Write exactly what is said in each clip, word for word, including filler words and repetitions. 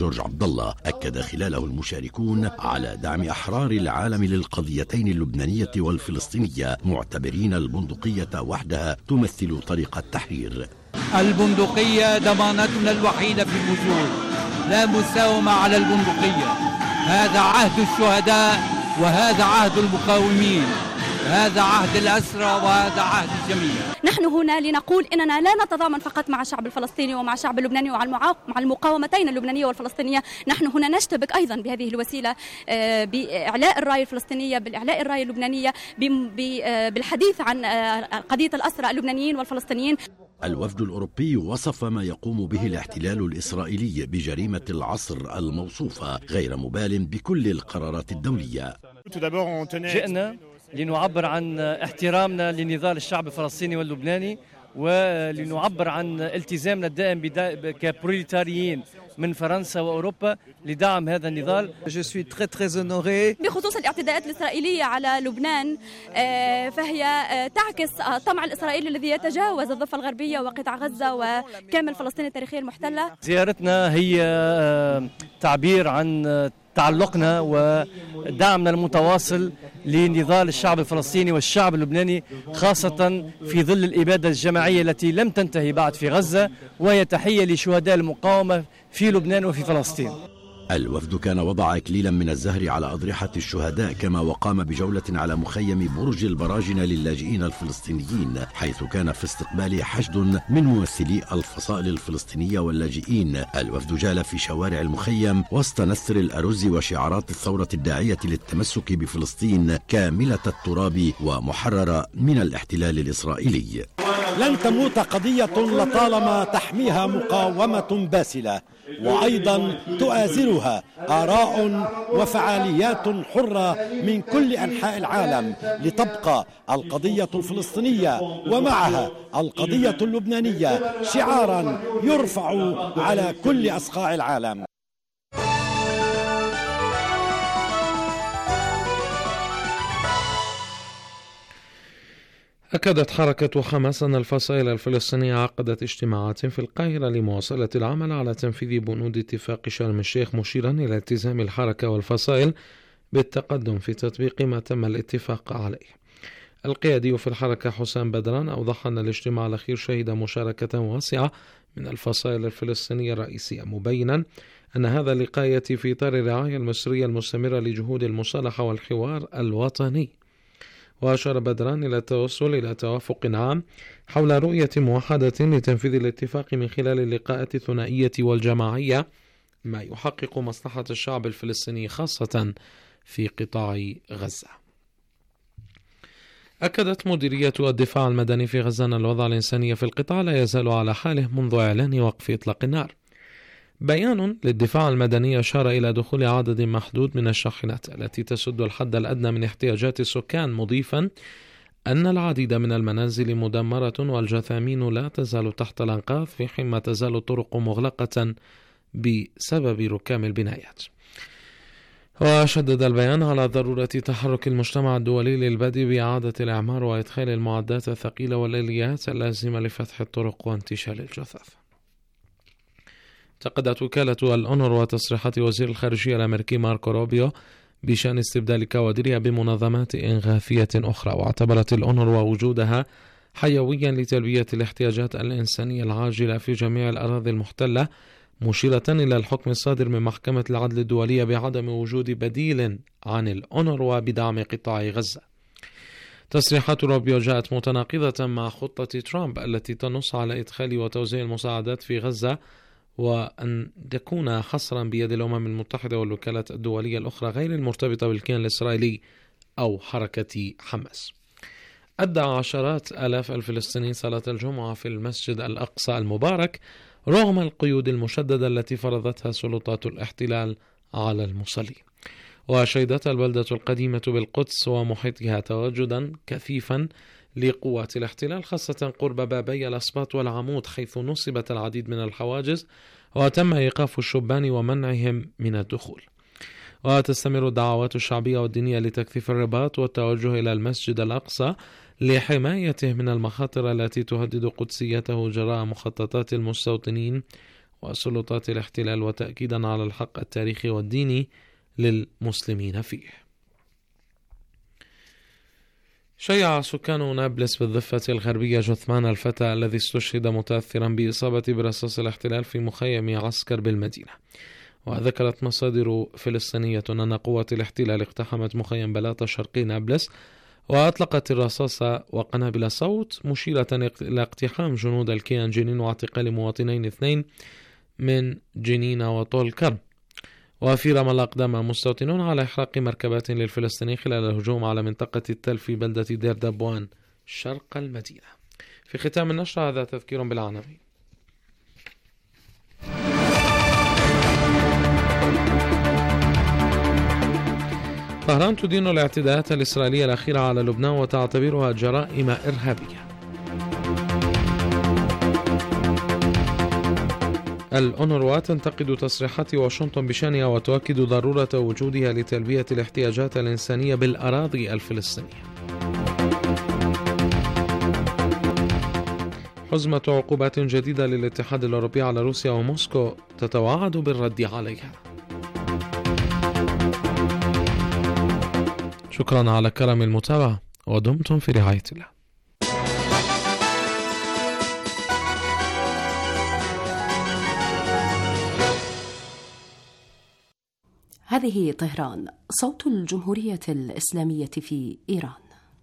جورج عبد الله أكد خلاله المشاركون على دعم أحرار العالم للقضيتين اللبنانية والفلسطينية، معتبرين البندقية وحدها تمثل طريق التحرير. البندقية ضمانتنا الوحيدة في الوجود، لا مساومة على البندقية. هذا عهد الشهداء وهذا عهد المقاومين، هذا عهد الأسرى وهذا عهد الجميع. نحن هنا لنقول إننا لا نتضامن فقط مع الشعب الفلسطيني ومع الشعب اللبناني ومع المقاومتين اللبنانية والفلسطينية، نحن هنا نشتبك أيضا بهذه الوسيلة بإعلاء الراية الفلسطينية، بالإعلاء الراية اللبنانية، بالحديث عن قضية الأسرى اللبنانيين والفلسطينيين. الوفد الأوروبي وصف ما يقوم به الاحتلال الإسرائيلي بجريمة العصر الموصوفة، غير مبال بكل القرارات الدولية. جئنا لنعبر عن احترامنا لنضال الشعب الفلسطيني واللبناني، ولنعبر عن التزامنا الدائم كبروليتاريين من فرنسا وأوروبا لدعم هذا النضال. بخصوص الاعتداءات الإسرائيلية على لبنان، فهي تعكس الطمع الإسرائيلي الذي يتجاوز الضفة الغربية وقطاع غزة وكامل فلسطين التاريخية المحتلة. زيارتنا هي تعبير عن تعلقنا ودعمنا المتواصل لنضال الشعب الفلسطيني والشعب اللبناني، خاصة في ظل الإبادة الجماعية التي لم تنتهي بعد في غزة، وهي تحية لشهداء المقاومة في لبنان وفي فلسطين. الوفد كان وضع إكليلا من الزهر على أضرحة الشهداء، كما وقام بجولة على مخيم برج البراجن للاجئين الفلسطينيين، حيث كان في استقبال حشد من ممثلي الفصائل الفلسطينية واللاجئين. الوفد جال في شوارع المخيم وسط نثر الأرز وشعارات الثورة الداعية للتمسك بفلسطين كاملة التراب ومحررة من الاحتلال الإسرائيلي. لن تموت قضية لطالما تحميها مقاومة باسلة، وأيضا تؤازرها آراء وفعاليات حرة من كل أنحاء العالم، لتبقى القضية الفلسطينية ومعها القضية اللبنانية شعارا يرفع على كل أصقاع العالم. أكدت حركة حماس أن الفصائل الفلسطينية عقدت اجتماعات في القاهرة لمواصلة العمل على تنفيذ بنود اتفاق شرم الشيخ، مشيرا إلى التزام الحركة والفصائل بالتقدم في تطبيق ما تم الاتفاق عليه. القيادي في الحركة حسام بدران أوضح أن الاجتماع الأخير شهد مشاركة واسعة من الفصائل الفلسطينية الرئيسية، مبينا أن هذا اللقاء يأتي في إطار الرعاية المصرية المستمرة لجهود المصالحة والحوار الوطني. وأشار بدران إلى التوصل إلى توافق عام حول رؤية موحدة لتنفيذ الاتفاق من خلال اللقاءات الثنائية والجماعية، ما يحقق مصلحة الشعب الفلسطيني خاصة في قطاع غزة. أكدت مديرية الدفاع المدني في غزة أن الوضع الإنساني في القطاع لا يزال على حاله منذ إعلان وقف إطلاق النار. بيان للدفاع المدني أشار إلى دخول عدد محدود من الشاحنات التي تسد الحد الأدنى من احتياجات السكان، مضيفا أن العديد من المنازل مدمرة والجثامين لا تزال تحت الأنقاض، في حين ما تزال الطرق مغلقة بسبب ركام البنايات. وشدد البيان على ضرورة تحرك المجتمع الدولي للبدء بإعادة الإعمار وإدخال المعدات الثقيلة والآليات اللازمة لفتح الطرق وانتشال الجثث. اعتقدت وكالة الأونروا تصريحات وزير الخارجية الأمريكي ماركو روبيو بشأن استبدال كوادرها بمنظمات إغاثية أخرى، واعتبرت الأونروا وجودها حيويا لتلبية الاحتياجات الإنسانية العاجلة في جميع الأراضي المحتلة، مشيرة إلى الحكم الصادر من محكمة العدل الدولية بعدم وجود بديل عن الأونروا بدعم قطاع غزة. تصريحات روبيو جاءت متناقضة مع خطة ترامب التي تنص على إدخال وتوزيع المساعدات في غزة، وأن تكون حصرا بيد الأمم المتحدة والوكالات الدولية الأخرى غير المرتبطة بالكيان الإسرائيلي أو حركة حماس. أدى عشرات آلاف الفلسطينيين صلاة الجمعة في المسجد الأقصى المبارك رغم القيود المشددة التي فرضتها سلطات الاحتلال على المصلين. وشهدت البلدة القديمة بالقدس ومحيطها تواجدا كثيفا لقوات الاحتلال، خاصة قرب بابي الأسباط والعمود، حيث نصبت العديد من الحواجز وتم إيقاف الشبان ومنعهم من الدخول. وتستمر الدعوات الشعبية والدينية لتكثيف الرباط والتوجه إلى المسجد الأقصى لحمايته من المخاطر التي تهدد قدسيته جراء مخططات المستوطنين وسلطات الاحتلال وتأكيدا على الحق التاريخي والديني للمسلمين فيه. شيع سكان نابلس بالضفة الغربية جثمان الفتى الذي استشهد متأثرا بإصابة برصاص الاحتلال في مخيم عسكر بالمدينة. وذكرت مصادر فلسطينية أن قوة الاحتلال اقتحمت مخيم بلاطة شرقي نابلس وأطلقت الرصاص وقنابل صوت مشيرة إلى اقتحام جنود الكيان جنين واعتقال مواطنين اثنين من جنين وطول كرم. وفي رام الله أقدم مستوطنون على إحراق مركبات للفلسطينيين خلال الهجوم على منطقة التل في بلدة دير دبوان شرق المدينة. في ختام النشرة هذا تذكير بالعناوين. طهران تدين الاعتداءات الإسرائيلية الأخيرة على لبنان وتعتبرها جرائم إرهابية. الأونروا تنتقد تصريحات واشنطن بشأنها وتؤكد ضرورة وجودها لتلبية الاحتياجات الإنسانية بالأراضي الفلسطينية. حزمة عقوبات جديدة للاتحاد الأوروبي على روسيا وموسكو تتوعد بالرد عليها. شكرا على كرم المتابعة ودمتم في رعاية الله. هذه طهران، صوت الجمهورية الإسلامية في إيران.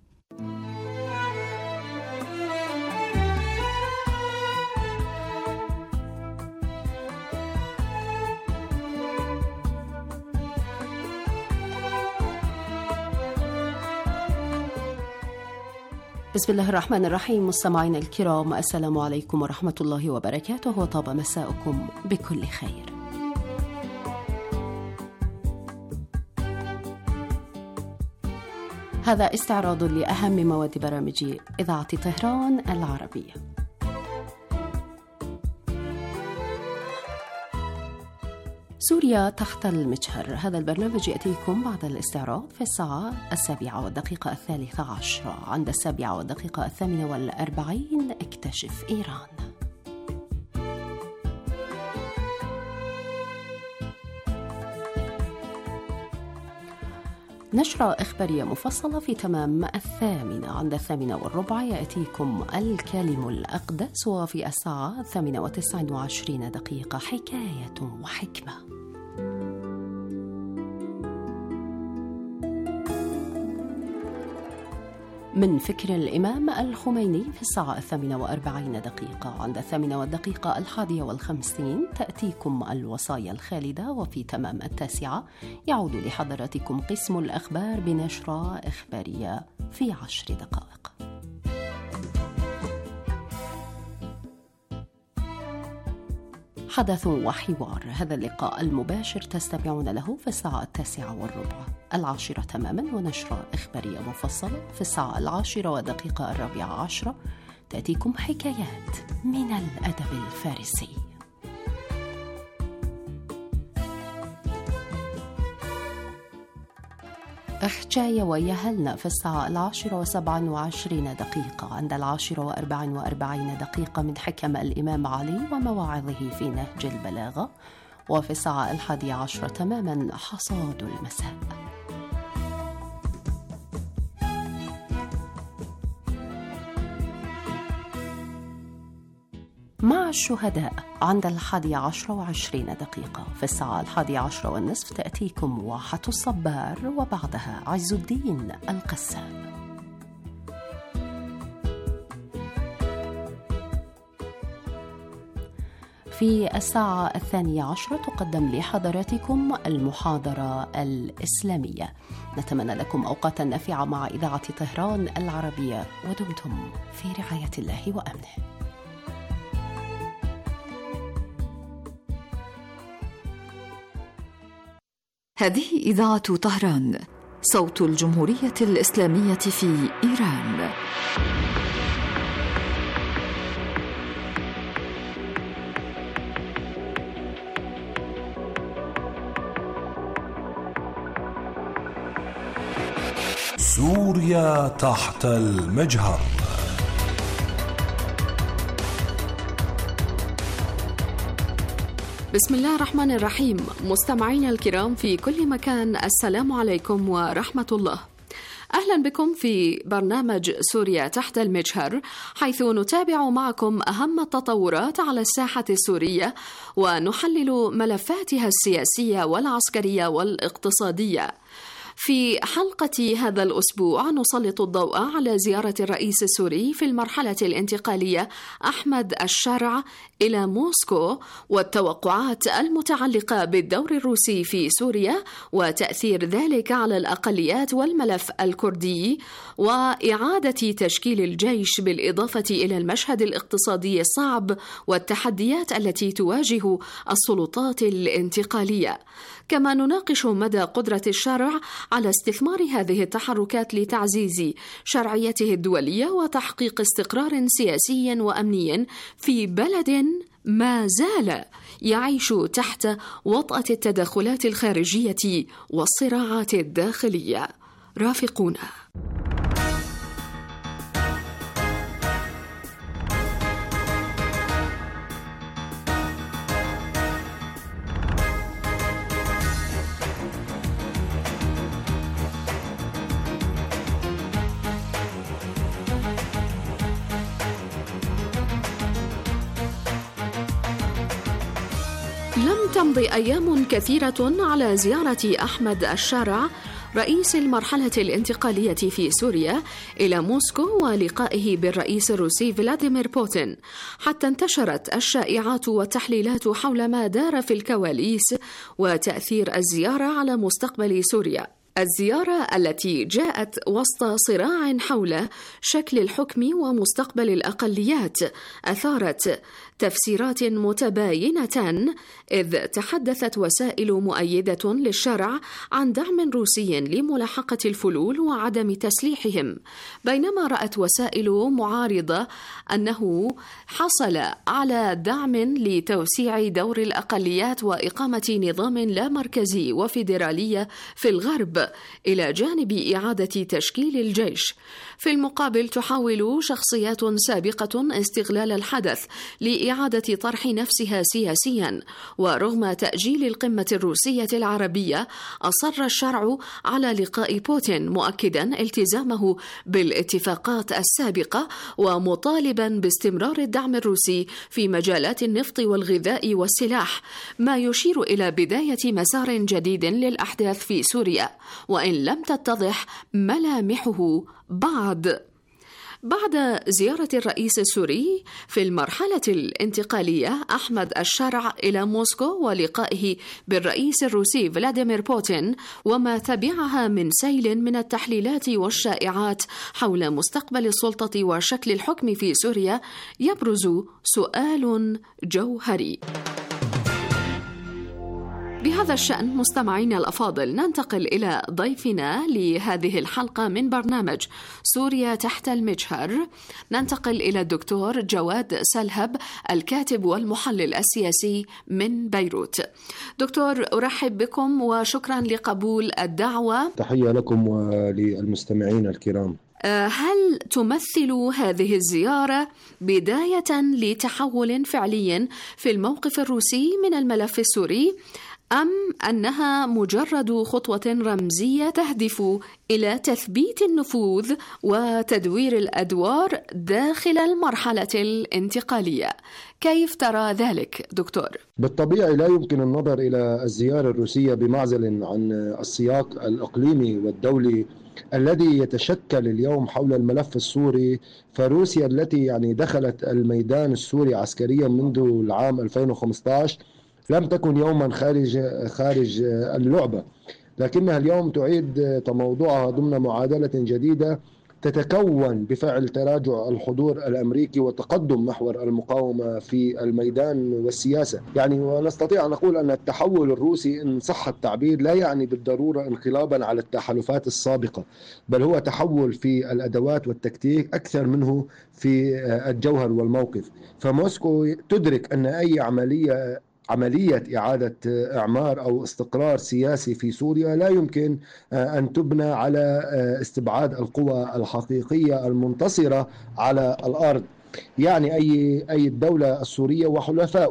بسم الله الرحمن الرحيم. مستمعينا الكرام، السلام عليكم ورحمة الله وبركاته، وطاب مساءكم بكل خير. هذا استعراض لأهم مواد برامج إذاعة طهران العربية. سوريا تحت المجهر. هذا البرنامج يأتيكم بعد الاستعراض في الساعة السابعة والدقيقة الثالثة عشرة. عند السابعة والدقيقة الثامنة والأربعين اكتشف إيران. نشرة إخبارية مفصلة في تمام الثامنة. عند الثامنة والربع يأتيكم الكلم الأقدس، وفي الساعة الثامنة وتسع وعشرين دقيقة حكاية وحكمة. من فكر الإمام الخميني في الساعة الثامنة وأربعين دقيقة. عند الثامنة والدقيقة الحادية والخمسين تأتيكم الوصايا الخالدة، وفي تمام التاسعة يعود لحضراتكم قسم الأخبار بنشرة إخبارية في عشر دقائق. حدث وحوار. هذا اللقاء المباشر تستمعون له في الساعة التاسعة والربع. العاشرة تماما ونشرة إخبارية مفصلة. في الساعة العاشرة ودقيقة الرابعة عشرة تأتيكم حكايات من الأدب الفارسي. حكاية ويهلنا في الساعة العاشرة وسبع وعشرين دقيقة. عند العاشرة وأربع وأربعين دقيقة من حكم الإمام علي ومواعظه في نهج البلاغة. وفي الساعة الحادية عشرة تماما حصاد المساء. مع الشهداء عند الحادية عشرة وعشرين دقيقة. في الساعة الحادية عشرة والنصف تأتيكم واحة الصبار، وبعدها عز الدين القسام. في الساعة الثانية عشرة تقدم لحضراتكم المحاضرة الإسلامية. نتمنى لكم أوقاتا نافعة مع إذاعة طهران العربية، ودمتم في رعاية الله وأمنه. هذه إذاعة طهران، صوت الجمهورية الإسلامية في إيران. سوريا تحت المجهر. بسم الله الرحمن الرحيم. مستمعينا الكرام في كل مكان، السلام عليكم ورحمة الله. أهلا بكم في برنامج سوريا تحت المجهر، حيث نتابع معكم أهم التطورات على الساحة السورية ونحلل ملفاتها السياسية والعسكرية والاقتصادية. في حلقة هذا الأسبوع نسلط الضوء على زيارة الرئيس السوري في المرحلة الانتقالية أحمد الشرع إلى موسكو والتوقعات المتعلقة بالدور الروسي في سوريا وتأثير ذلك على الأقليات والملف الكردي وإعادة تشكيل الجيش، بالإضافة إلى المشهد الاقتصادي الصعب والتحديات التي تواجه السلطات الانتقالية. كما نناقش مدى قدرة الشرع على استثمار هذه التحركات لتعزيز شرعيته الدولية وتحقيق استقرار سياسي وأمني في بلد ما زال يعيش تحت وطأة التدخلات الخارجية والصراعات الداخلية. رافقونا. لم تمضي أيام كثيرة على زيارة أحمد الشرع رئيس المرحلة الانتقالية في سوريا إلى موسكو ولقائه بالرئيس الروسي فلاديمير بوتين، حتى انتشرت الشائعات والتحليلات حول ما دار في الكواليس وتأثير الزيارة على مستقبل سوريا. الزيارة التي جاءت وسط صراع حول شكل الحكم ومستقبل الأقليات أثارت تفسيرات متباينة، إذ تحدثت وسائل مؤيدة للشرع عن دعم روسي لملاحقة الفلول وعدم تسليحهم، بينما رأت وسائل معارضة أنه حصل على دعم لتوسيع دور الأقليات وإقامة نظام لا مركزي وفيدرالية في الغرب، إلى جانب إعادة تشكيل الجيش. في المقابل تحاول شخصيات سابقة استغلال الحدث لإعادة طرح نفسها سياسيا، ورغم تأجيل القمة الروسية العربية أصر الشرع على لقاء بوتين، مؤكدا التزامه بالاتفاقات السابقة ومطالبا باستمرار الدعم الروسي في مجالات النفط والغذاء والسلاح، ما يشير إلى بداية مسار جديد للأحداث في سوريا، وإن لم تتضح ملامحه بعد. بعد زيارة الرئيس السوري في المرحلة الانتقالية أحمد الشرع إلى موسكو ولقائه بالرئيس الروسي فلاديمير بوتين وما تبعها من سيل من التحليلات والشائعات حول مستقبل السلطة وشكل الحكم في سوريا، يبرز سؤال جوهري. بهذا الشأن مستمعينا الأفاضل، ننتقل إلى ضيفنا لهذه الحلقة من برنامج سوريا تحت المجهر. ننتقل إلى الدكتور جواد سلهب، الكاتب والمحلل السياسي من بيروت. دكتور، أرحب بكم وشكرا لقبول الدعوة. تحية لكم وللمستمعين الكرام. هل تمثل هذه الزيارة بداية لتحول فعلي في الموقف الروسي من الملف السوري، أم أنها مجرد خطوة رمزية تهدف إلى تثبيت النفوذ وتدوير الأدوار داخل المرحلة الانتقالية؟ كيف ترى ذلك دكتور؟ بالطبيعي لا يمكن النظر إلى الزيارة الروسية بمعزل عن السياق الإقليمي والدولي الذي يتشكل اليوم حول الملف السوري. فروسيا التي يعني دخلت الميدان السوري عسكريا منذ العام ألفين وخمسة عشر لم تكن يوما خارج خارج اللعبة، لكنها اليوم تعيد تموضعها ضمن معادلة جديدة تتكون بفعل تراجع الحضور الأمريكي وتقدم محور المقاومة في الميدان والسياسة. يعني ونستطيع أن نقول أن التحول الروسي إن صح التعبير لا يعني بالضرورة انقلابا على التحالفات السابقة، بل هو تحول في الأدوات والتكتيك أكثر منه في الجوهر والموقف. فموسكو تدرك أن أي عملية عملية إعادة إعمار أو استقرار سياسي في سوريا لا يمكن أن تبنى على استبعاد القوى الحقيقية المنتصرة على الأرض، يعني أي أي الدولة السورية وحلفائها.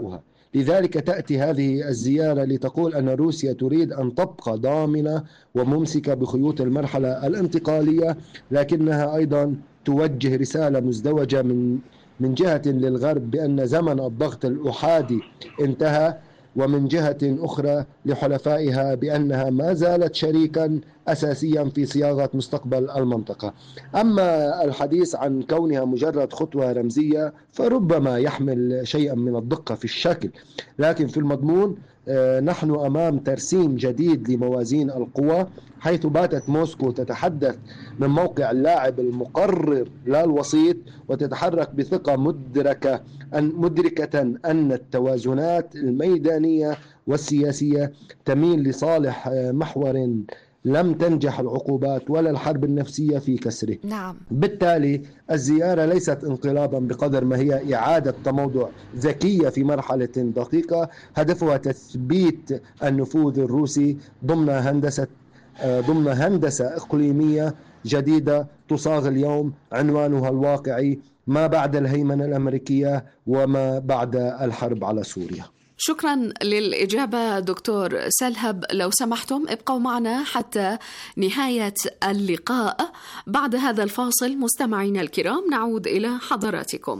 لذلك تأتي هذه الزيارة لتقول أن روسيا تريد أن تبقى ضامنة وممسكة بخيوط المرحلة الانتقالية، لكنها أيضا توجه رسالة مزدوجة من من جهة للغرب بأن زمن الضغط الأحادي انتهى، ومن جهة أخرى لحلفائها بأنها ما زالت شريكا أساسيا في صياغة مستقبل المنطقة. أما الحديث عن كونها مجرد خطوة رمزية فربما يحمل شيئا من الدقة في الشكل، لكن في المضمون نحن أمام ترسيم جديد لموازين القوى، حيث باتت موسكو تتحدث من موقع اللاعب المقرر لا الوسيط، وتتحرك بثقة مدركة أن مدركة أن التوازنات الميدانية والسياسية تميل لصالح محور لم تنجح العقوبات ولا الحرب النفسية في كسره. نعم. بالتالي الزيارة ليست انقلابا بقدر ما هي إعادة تموضع ذكية في مرحلة دقيقة هدفها تثبيت النفوذ الروسي ضمن هندسة ضمن هندسة إقليمية جديدة تصاغ اليوم عنوانها الواقعي ما بعد الهيمنة الأمريكية وما بعد الحرب على سوريا. شكرا للإجابة دكتور سلهب. لو سمحتم ابقوا معنا حتى نهاية اللقاء. بعد هذا الفاصل مستمعينا الكرام نعود إلى حضراتكم.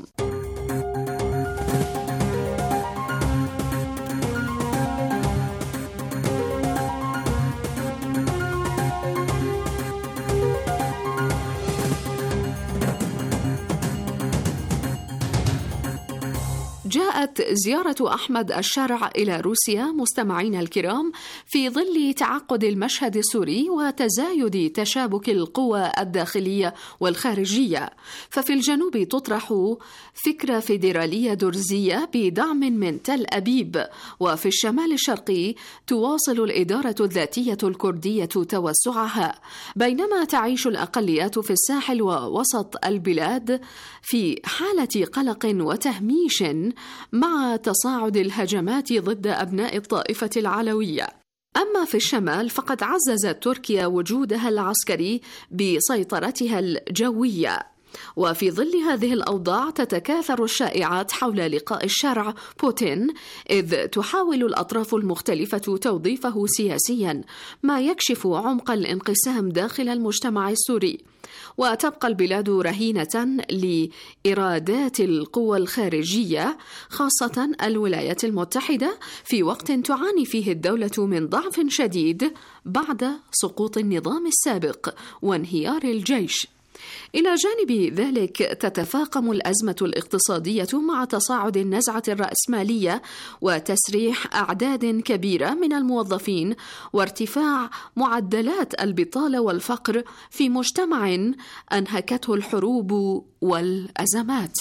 جاءت زيارة أحمد الشرع إلى روسيا مستمعينا الكرام في ظل تعقد المشهد السوري وتزايد تشابك القوى الداخلية والخارجية. ففي الجنوب تطرح فكرة فيدرالية درزية بدعم من تل أبيب، وفي الشمال الشرقي تواصل الإدارة الذاتية الكردية توسعها، بينما تعيش الأقليات في الساحل ووسط البلاد في حالة قلق وتهميش مع تصاعد الهجمات ضد أبناء الطائفة العلوية. أما في الشمال فقد عززت تركيا وجودها العسكري بسيطرتها الجوية. وفي ظل هذه الأوضاع تتكاثر الشائعات حول لقاء الشرع بوتين، إذ تحاول الأطراف المختلفة توظيفه سياسيا، ما يكشف عمق الانقسام داخل المجتمع السوري. وتبقى البلاد رهينة لإرادات القوى الخارجية خاصة الولايات المتحدة، في وقت تعاني فيه الدولة من ضعف شديد بعد سقوط النظام السابق وانهيار الجيش. إلى جانب ذلك تتفاقم الأزمة الاقتصادية مع تصاعد النزعة الرأسمالية وتسريح أعداد كبيرة من الموظفين وارتفاع معدلات البطالة والفقر في مجتمع أنهكته الحروب والأزمات.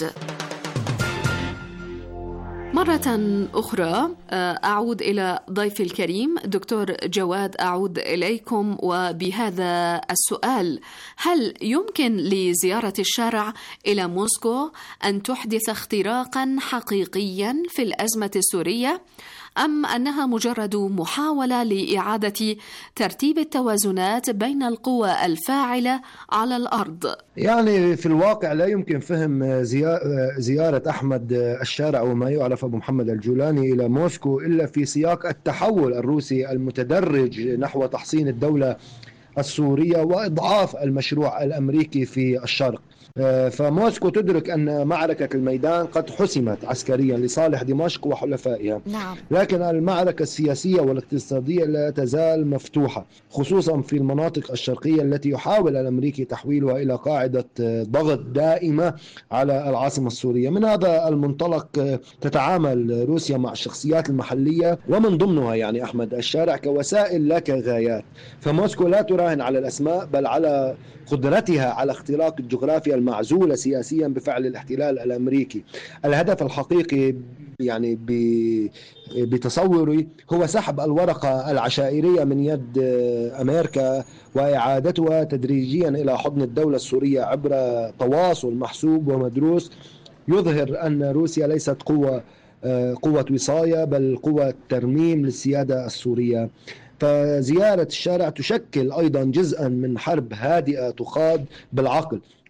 مرة أخرى أعود إلى ضيفي الكريم دكتور جواد، أعود إليكم وبهذا السؤال: هل يمكن لزيارة الشارع إلى موسكو أن تحدث اختراقا حقيقيا في الأزمة السورية، أم أنها مجرد محاولة لإعادة ترتيب التوازنات بين القوى الفاعلة على الأرض؟ يعني في الواقع لا يمكن فهم زيارة أحمد الشارع وما يعرف أبو محمد الجولاني إلى موسكو إلا في سياق التحول الروسي المتدرج نحو تحصين الدولة السورية وإضعاف المشروع الأمريكي في الشرق. فموسكو تدرك أن معركة الميدان قد حسمت عسكريا لصالح دمشق وحلفائها. نعم. لكن المعركة السياسية والاقتصادية لا تزال مفتوحة، خصوصا في المناطق الشرقية التي يحاول الأمريكي تحويلها إلى قاعدة ضغط دائمة على العاصمة السورية. من هذا المنطلق تتعامل روسيا مع الشخصيات المحلية ومن ضمنها يعني أحمد الشارع كوسائل لا كغايات. فموسكو لا تراهن على الأسماء بل على قدرتها على اختراق الجغرافيا المعزولة سياسيا بفعل الاحتلال الأمريكي. الهدف الحقيقي يعني بتصوري هو سحب الورقة العشائرية من يد أمريكا وإعادتها تدريجيا إلى حضن الدولة السورية عبر تواصل محسوب ومدروس يظهر أن روسيا ليست قوة قوة وصاية بل قوة ترميم للسيادة السورية. فزيارة الشارع تشكل أيضا جزءا من حرب هادئة تخاض بالعقل.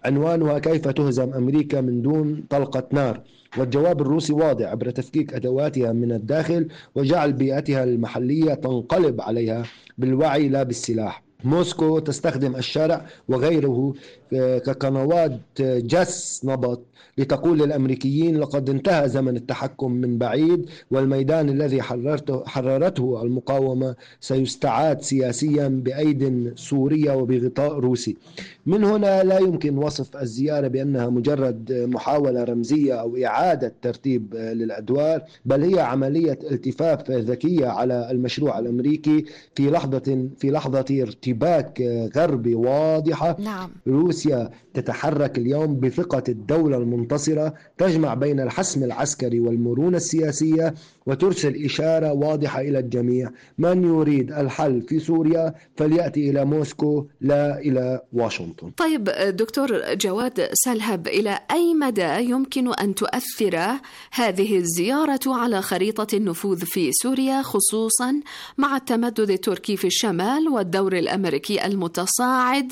عنوانها كيف تهزم أمريكا من دون طلقة نار، والجواب الروسي واضح عبر تفكيك أدواتها من الداخل وجعل بيئتها المحلية تنقلب عليها بالوعي لا بالسلاح. موسكو تستخدم الشارع وغيره كقنوات جس نبض لتقول للأمريكيين لقد انتهى زمن التحكم من بعيد، والميدان الذي حررته حررته المقاومة سيستعاد سياسيا بأيد سورية وبغطاء روسي. من هنا لا يمكن وصف الزيارة بأنها مجرد محاولة رمزية أو إعادة ترتيب للأدوار، بل هي عملية التفاف ذكية على المشروع الأمريكي في لحظة في لحظة ارتباك غربي واضحة. نعم. روسيا تتحرك اليوم بثقة الدولة المنتصرة، تجمع بين الحسم العسكري والمرونة السياسية، وترسل إشارة واضحة إلى الجميع: من يريد الحل في سوريا فليأتي إلى موسكو لا إلى واشنطن. طيب دكتور جواد سلهب، إلى أي مدى يمكن أن تؤثر هذه الزيارة على خريطة النفوذ في سوريا، خصوصا مع التمدد التركي في الشمال والدور الأمريكي المتصاعد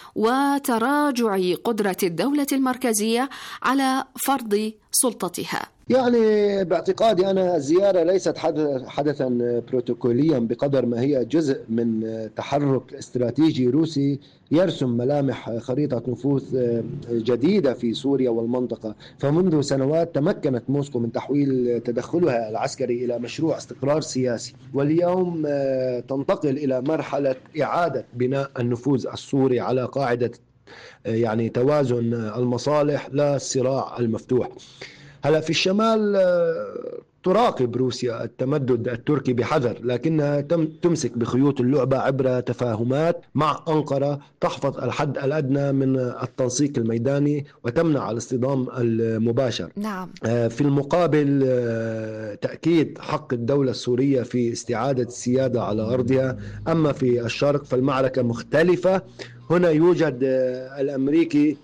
وتراجع قدرة الدولة المركزية على فرض سلطتها؟ يعني باعتقادي أنا الزيارة ليست حدثا بروتوكوليا بقدر ما هي جزء من تحرك استراتيجي روسي يرسم ملامح خريطة نفوذ جديدة في سوريا والمنطقة. فمنذ سنوات تمكنت موسكو من تحويل تدخلها العسكري إلى مشروع استقرار سياسي، واليوم تنتقل إلى مرحلة إعادة بناء النفوذ السوري على قاعدة يعني توازن المصالح لا الصراع المفتوح. هلا في الشمال تراقب روسيا التمدد التركي بحذر، لكنها تمسك بخيوط اللعبة عبر تفاهمات مع أنقرة تحفظ الحد الأدنى من التنسيق الميداني وتمنع الاصطدام المباشر. نعم. في المقابل تأكيد حق الدولة السورية في استعادة السيادة على أرضها. أما في الشرق فالمعركة مختلفة. هنا يوجد الأمريكي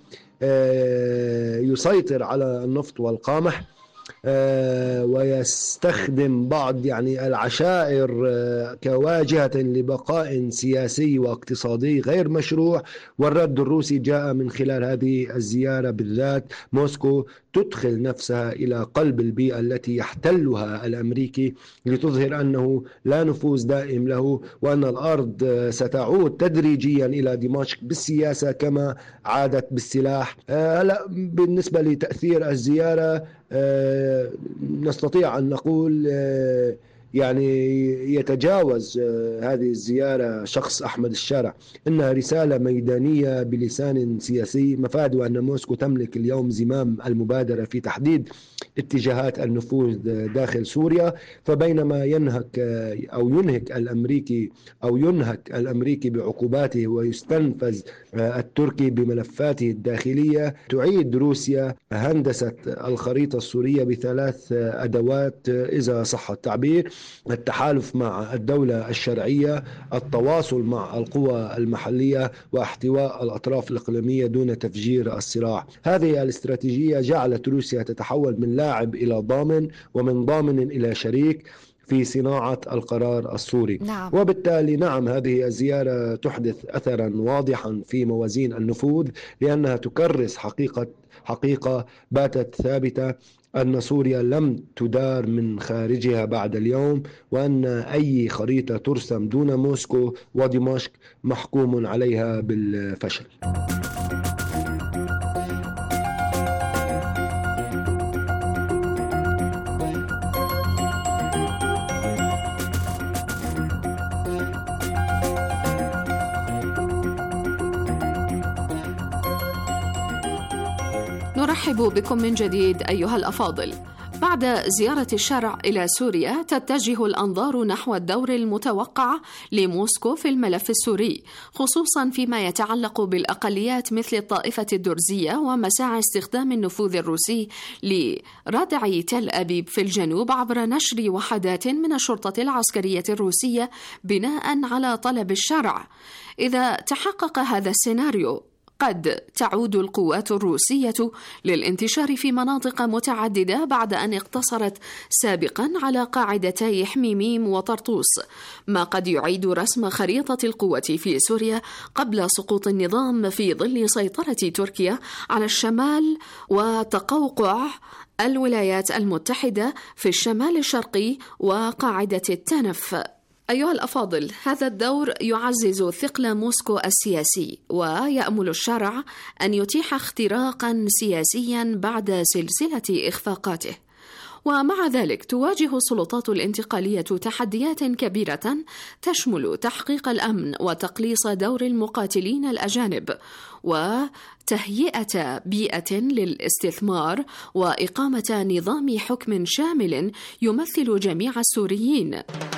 يسيطر على النفط والقمح ويستخدم بعض يعني العشائر كواجهة لبقاء سياسي واقتصادي غير مشروع، والرد الروسي جاء من خلال هذه الزيارة بالذات. موسكو تدخل نفسها إلى قلب البيئة التي يحتلها الأمريكي لتظهر أنه لا نفوذ دائم له، وأن الأرض ستعود تدريجيا إلى دمشق بالسياسة كما عادت بالسلاح. هلا بالنسبة لتأثير الزيارة نستطيع أن نقول يعني يتجاوز هذه الزيارة شخص أحمد الشارع، إنها رسالة ميدانية بلسان سياسي مفادها أن موسكو تملك اليوم زمام المبادرة في تحديد اتجاهات النفوذ داخل سوريا. فبينما ينهك أو ينهك الأمريكي أو ينهك الأمريكي بعقوباته ويستنفذ التركي بملفاته الداخلية، تعيد روسيا هندسة الخريطة السورية بثلاث أدوات إذا صح التعبير: التحالف مع الدولة الشرعية، التواصل مع القوى المحلية، واحتواء الأطراف الإقليمية دون تفجير الصراع. هذه الاستراتيجية جعلت روسيا تتحول من لاعب إلى ضامن، ومن ضامن إلى شريك في صناعة القرار السوري. نعم. وبالتالي نعم هذه الزيارة تحدث أثرا واضحا في موازين النفوذ، لأنها تكرس حقيقة حقيقة باتت ثابتة أن سوريا لم تدار من خارجها بعد اليوم، وأن أي خريطة ترسم دون موسكو ودمشق محكوم عليها بالفشل. نرحب بكم من جديد أيها الأفاضل. بعد زيارة الشارع إلى سوريا تتجه الأنظار نحو الدور المتوقع لموسكو في الملف السوري، خصوصا فيما يتعلق بالأقليات مثل الطائفة الدرزية ومساعي استخدام النفوذ الروسي لردع تل أبيب في الجنوب عبر نشر وحدات من الشرطة العسكرية الروسية بناء على طلب الشرع. إذا تحقق هذا السيناريو، قد تعود القوات الروسية للانتشار في مناطق متعددة بعد أن اقتصرت سابقا على قاعدتي حميميم وطرطوس، ما قد يعيد رسم خريطة القوة في سوريا قبل سقوط النظام في ظل سيطرة تركيا على الشمال وتقوقع الولايات المتحدة في الشمال الشرقي وقاعدة التنف. أيها الأفاضل، هذا الدور يعزز ثقل موسكو السياسي ويأمل الشرع أن يتيح اختراقا سياسيا بعد سلسلة إخفاقاته. ومع ذلك تواجه السلطات الانتقالية تحديات كبيرة تشمل تحقيق الأمن وتقليص دور المقاتلين الأجانب وتهيئة بيئة للاستثمار وإقامة نظام حكم شامل يمثل جميع السوريين.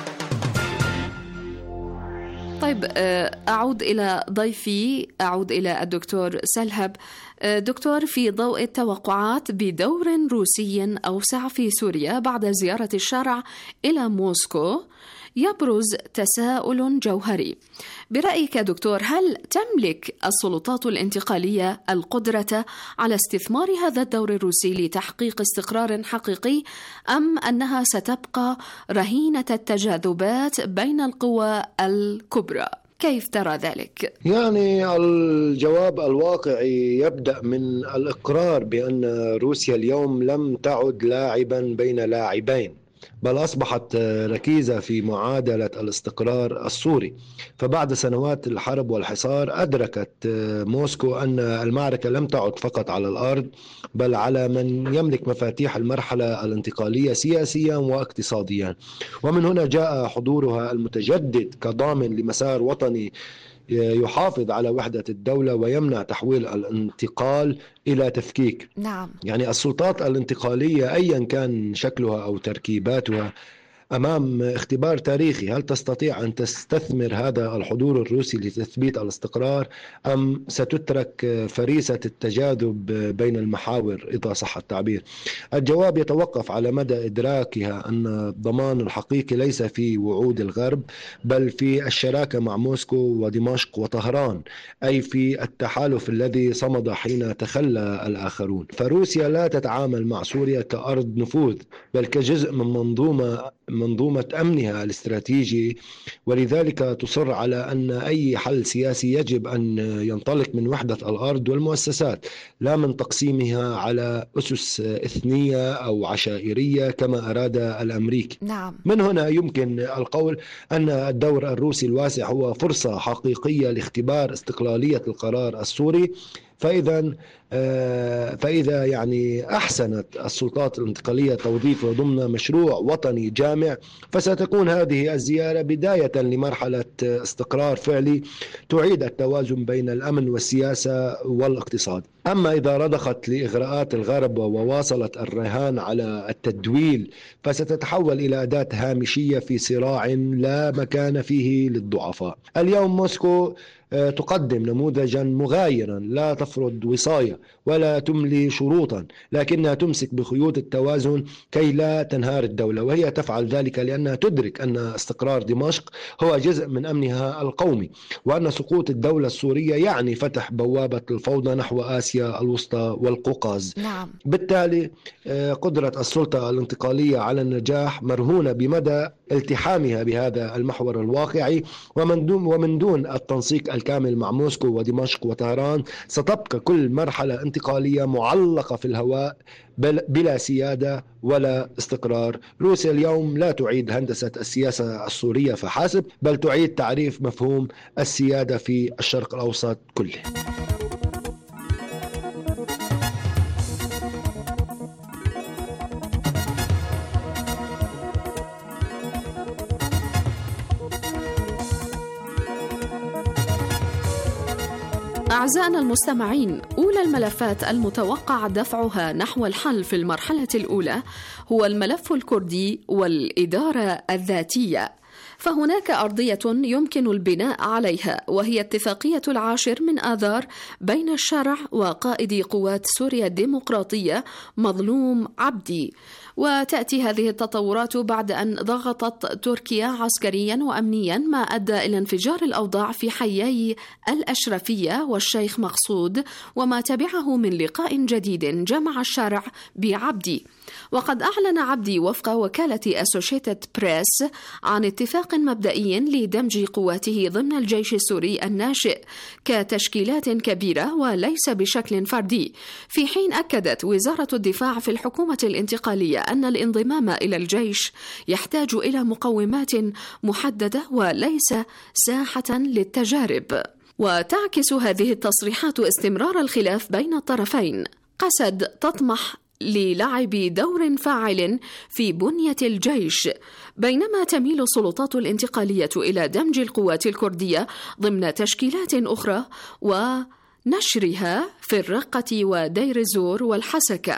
طيب، أعود إلى ضيفي، أعود إلى الدكتور سلهب. دكتور، في ضوء التوقعات بدور روسي أوسع في سوريا بعد زيارة الشارع إلى موسكو يبرز تساؤل جوهري. برأيك دكتور، هل تملك السلطات الانتقالية القدرة على استثمار هذا الدور الروسي لتحقيق استقرار حقيقي، أم أنها ستبقى رهينة التجاذبات بين القوى الكبرى؟ كيف ترى ذلك؟ يعني الجواب الواقعي يبدأ من الإقرار بأن روسيا اليوم لم تعد لاعبا بين لاعبين، بل أصبحت ركيزة في معادلة الاستقرار السوري. فبعد سنوات الحرب والحصار أدركت موسكو أن المعركة لم تعد فقط على الأرض، بل على من يملك مفاتيح المرحلة الانتقالية سياسيا واقتصاديا. ومن هنا جاء حضورها المتجدد كضامن لمسار وطني يحافظ على وحدة الدولة ويمنع تحويل الانتقال إلى تفكيك. نعم. يعني السلطات الانتقالية أيا كان شكلها أو تركيباتها أمام اختبار تاريخي. هل تستطيع أن تستثمر هذا الحضور الروسي لتثبيت الاستقرار، أم ستترك فريسة التجاذب بين المحاور إذا صح التعبير؟ الجواب يتوقف على مدى إدراكها أن الضمان الحقيقي ليس في وعود الغرب، بل في الشراكة مع موسكو ودمشق وطهران، أي في التحالف الذي صمد حين تخلى الآخرون. فروسيا لا تتعامل مع سوريا كأرض نفوذ، بل كجزء من منظومة منظومة أمنها الاستراتيجي، ولذلك تصر على أن أي حل سياسي يجب أن ينطلق من وحدة الأرض والمؤسسات، لا من تقسيمها على أسس إثنية أو عشائرية كما أراد الأمريكي. نعم. من هنا يمكن القول أن الدور الروسي الواسع هو فرصة حقيقية لاختبار استقلالية القرار السوري. فإذا فإذا يعني أحسنت السلطات الانتقالية توظيفه ضمن مشروع وطني جامع، فستكون هذه الزيارة بداية لمرحلة استقرار فعلي تعيد التوازن بين الأمن والسياسة والاقتصاد. أما إذا رضخت لإغراءات الغرب وواصلت الرهان على التدويل، فستتحول إلى أداة هامشية في صراع لا مكان فيه للضعفاء. اليوم موسكو تقدم نموذجا مغايرا، لا تفرض وصاية ولا تملي شروطا، لكنها تمسك بخيوط التوازن كي لا تنهار الدولة، وهي تفعل ذلك لأنها تدرك أن استقرار دمشق هو جزء من أمنها القومي، وأن سقوط الدولة السورية يعني فتح بوابة الفوضى نحو آسيا الوسطى والقوقاز. نعم. بالتالي قدرة السلطة الانتقالية على النجاح مرهونة بمدى التحامها بهذا المحور الواقعي، ومن دون ومن دون التنسيق الكامل مع موسكو ودمشق وطهران ستبقى كل مرحلة انتقالية معلقة في الهواء بلا سيادة ولا استقرار. روسيا اليوم لا تعيد هندسة السياسة السورية فحسب، بل تعيد تعريف مفهوم السيادة في الشرق الأوسط كله. أعزائنا المستمعين، أولى الملفات المتوقع دفعها نحو الحل في المرحلة الأولى هو الملف الكردي والإدارة الذاتية. فهناك أرضية يمكن البناء عليها، وهي اتفاقية العاشر من آذار بين الشرع وقائد قوات سوريا الديمقراطية مظلوم عبدي، وتأتي هذه التطورات بعد أن ضغطت تركيا عسكريا وأمنيا ما أدى إلى انفجار الأوضاع في حيي الأشرفية والشيخ مقصود، وما تبعه من لقاء جديد جمع الشارع بعبدي. وقد أعلن عبدي وفق وكالة أسوشيتد بريس عن اتفاق مبدئي لدمج قواته ضمن الجيش السوري الناشئ كتشكيلات كبيرة وليس بشكل فردي، في حين أكدت وزارة الدفاع في الحكومة الانتقالية أن الانضمام إلى الجيش يحتاج إلى مقومات محددة وليس ساحة للتجارب. وتعكس هذه التصريحات استمرار الخلاف بين الطرفين. قسد تطمح للعب دور فاعل في بنية الجيش، بينما تميل السلطات الانتقالية إلى دمج القوات الكردية ضمن تشكيلات أخرى ونشرها في الرقة ودير الزور والحسكة.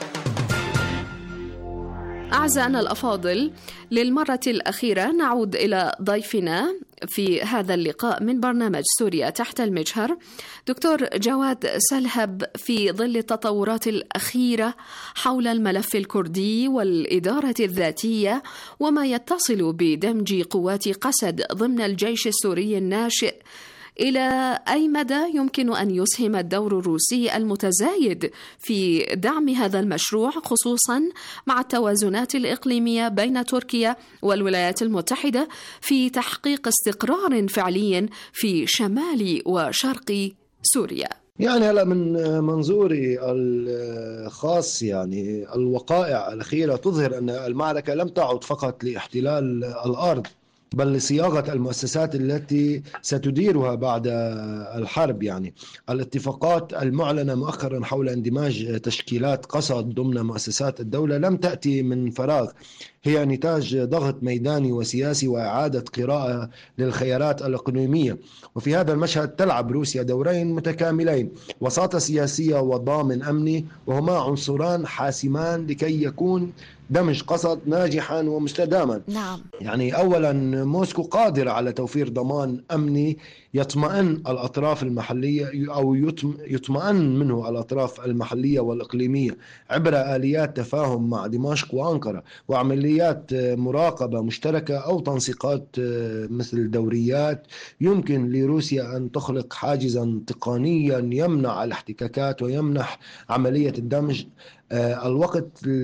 أعزائنا الأفاضل، للمرة الأخيرة نعود إلى ضيفنا في هذا اللقاء من برنامج سوريا تحت المجهر، دكتور جواد سلهب. في ظل التطورات الأخيرة حول الملف الكردي والإدارة الذاتية وما يتصل بدمج قوات قسد ضمن الجيش السوري الناشئ، إلى أي مدى يمكن أن يسهم الدور الروسي المتزايد في دعم هذا المشروع، خصوصا مع التوازنات الإقليمية بين تركيا والولايات المتحدة في تحقيق استقرار فعلي في شمال وشرق سوريا؟ يعني هلا من منظوري الخاص، يعني الوقائع الأخيرة تظهر أن المعركة لم تعد فقط لاحتلال الأرض، بل لصياغة المؤسسات التي ستديرها بعد الحرب. يعني الاتفاقات المعلنة مؤخرا حول اندماج تشكيلات قسد ضمن مؤسسات الدولة لم تأتي من فراغ، هي نتاج ضغط ميداني وسياسي وإعادة قراءة للخيارات الإقليمية. وفي هذا المشهد تلعب روسيا دورين متكاملين: وساطة سياسية وضامن أمني، وهما عنصران حاسمان لكي يكون دمج قسد ناجحا ومستداما. نعم. يعني أولا موسكو قادرة على توفير ضمان أمني يطمئن الأطراف المحلية أو يطمئن منه الأطراف المحلية والإقليمية عبر آليات تفاهم مع دمشق وأنقرة، وعمليات مراقبة مشتركة أو تنسيقات مثل دوريات. يمكن لروسيا أن تخلق حاجزا تقنيا يمنع الاحتكاكات ويمنح عملية الدمج الوقت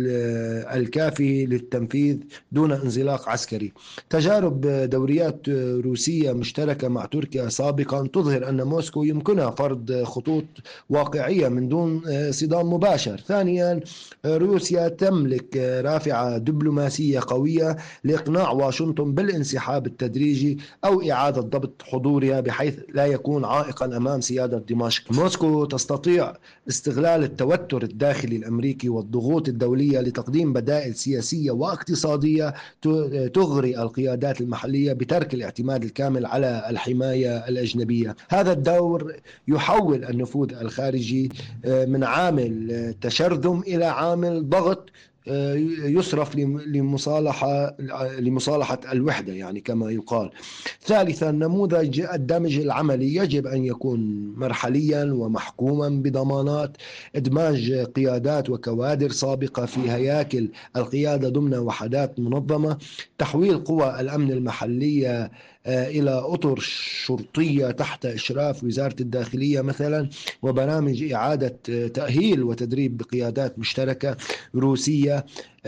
الكافي للتنفيذ دون انزلاق عسكري. تجارب دوريات روسية مشتركة مع تركيا سابقا تظهر أن موسكو يمكنها فرض خطوط واقعية من دون صدام مباشر. ثانيا، روسيا تملك رافعة دبلوماسية قوية لإقناع واشنطن بالانسحاب التدريجي أو إعادة ضبط حضورها بحيث لا يكون عائقا أمام سيادة دمشق. موسكو تستطيع استغلال التوتر الداخلي الأمريكي والضغوط الدولية لتقديم بدائل سياسية واقتصادية تغري القيادات المحلية بترك الاعتماد الكامل على الحماية الأجنبية. هذا الدور يحول النفوذ الخارجي من عامل تشرذم إلى عامل ضغط يصرف لمصالحة لمصالحة الوحدة، يعني كما يقال. ثالثا، نموذج الدمج العملي يجب أن يكون مرحليا ومحكوما بضمانات إدماج قيادات وكوادر سابقة في هياكل القيادة ضمن وحدات منظمة، تحويل قوى الأمن المحلية إلى أطر شرطية تحت إشراف وزارة الداخلية مثلا، وبرامج إعادة تأهيل وتدريب بقيادات مشتركة روسية.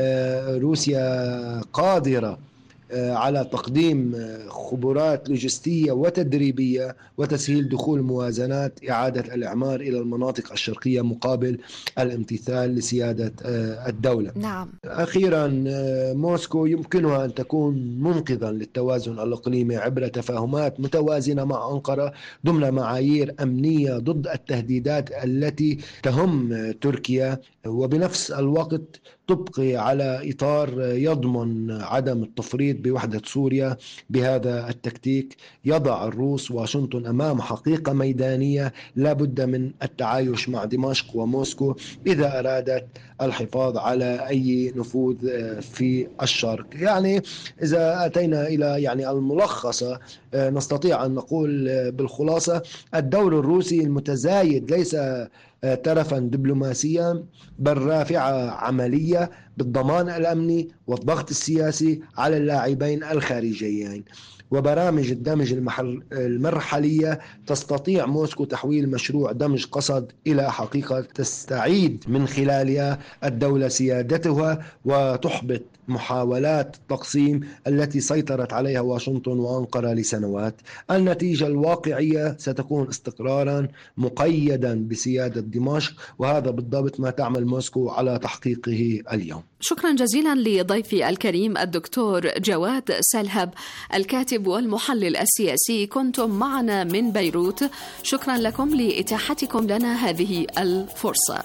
روسيا قادرة على تقديم خبرات لوجستية وتدريبية وتسهيل دخول موازنات إعادة الإعمار إلى المناطق الشرقية مقابل الامتثال لسيادة الدولة. نعم. أخيرا، موسكو يمكنها أن تكون منقذا للتوازن الإقليمي عبر تفاهمات متوازنة مع أنقرة ضمن معايير أمنية ضد التهديدات التي تهم تركيا، وبنفس الوقت تبقي على إطار يضمن عدم التفريط بوحدة سوريا. بهذا التكتيك يضع الروس واشنطن أمام حقيقة ميدانية لا بد من التعايش مع دمشق وموسكو إذا أرادت الحفاظ على أي نفوذ في الشرق. يعني إذا أتينا إلى يعني الملخصة، نستطيع أن نقول بالخلاصة: الدور الروسي المتزايد ليس ترفا دبلوماسيا بل رافعة عملية بالضمان الأمني والضغط السياسي على اللاعبين الخارجيين. وبرامج الدمج المرحلية تستطيع موسكو تحويل مشروع دمج قسد إلى حقيقة تستعيد من خلالها الدولة سيادتها وتحبط محاولات التقسيم التي سيطرت عليها واشنطن وأنقرة لسنوات. النتيجة الواقعية ستكون استقرارا مقيدا بسيادة دمشق، وهذا بالضبط ما تعمل موسكو على تحقيقه اليوم. شكرا جزيلا لضيفي الكريم الدكتور جواد سلهب الكاتب والمحلل السياسي، كنتم معنا من بيروت. شكرا لكم لإتاحتكم لنا هذه الفرصة.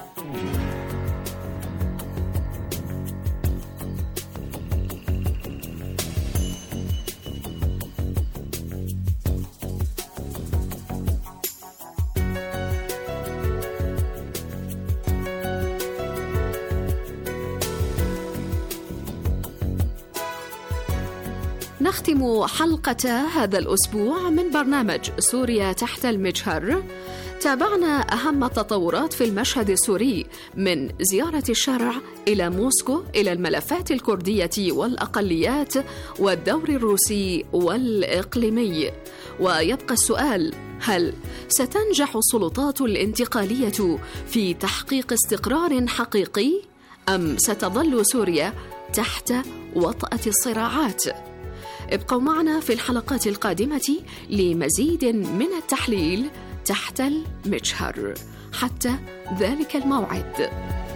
نختم حلقة هذا الأسبوع من برنامج سوريا تحت المجهر. تابعنا أهم التطورات في المشهد السوري من زيارة الشرع إلى موسكو إلى الملفات الكردية والأقليات والدور الروسي والإقليمي. ويبقى السؤال: هل ستنجح السلطات الانتقالية في تحقيق استقرار حقيقي أم ستظل سوريا تحت وطأة الصراعات؟ ابقوا معنا في الحلقات القادمة لمزيد من التحليل تحت المجهر. حتى ذلك الموعد.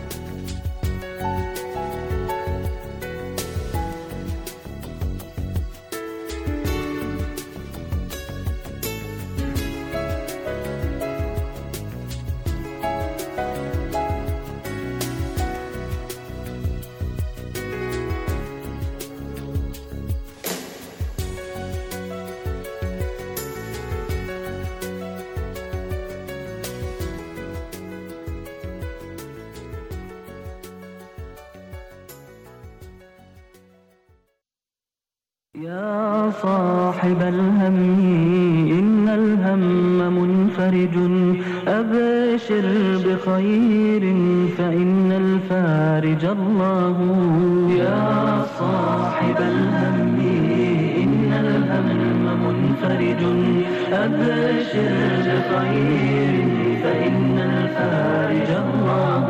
يا صاحب الهم إن الهم منفرج، أبشر بخير فإن الفارج الله. يا صاحب الهم إن الهم منفرج، أبشر بخير فإن الفارج الله.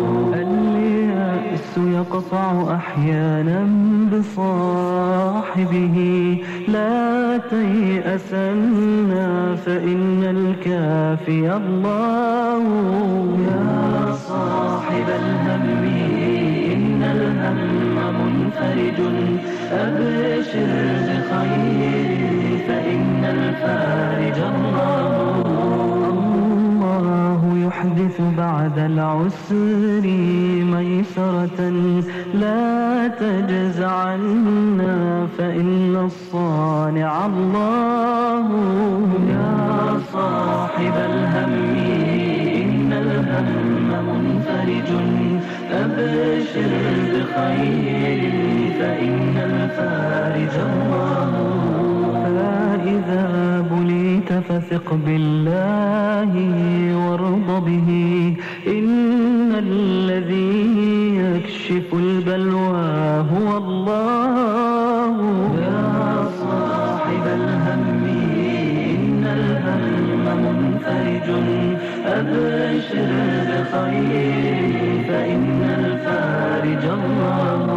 اليأس يقطع أحيانا بصاحبه، لا تيأسن فإن الكافي الله. يا صاحب الهم إن الهم منفرج، أبشر بخير فإن الفارج الله. الله يحدث بعد العسر ميسرة، لا تجزعن فإن الصانع الله. يا صاحب الهم إن الهم منفرج، أبشر بخير فإن الفارج الله. فإذا بليت فثق بالله وارض به، إن الذي يكشف البلوى هو الله. يا صاحب الهم إن الهم منفرج، أبشر بخير فإن الفارج الله.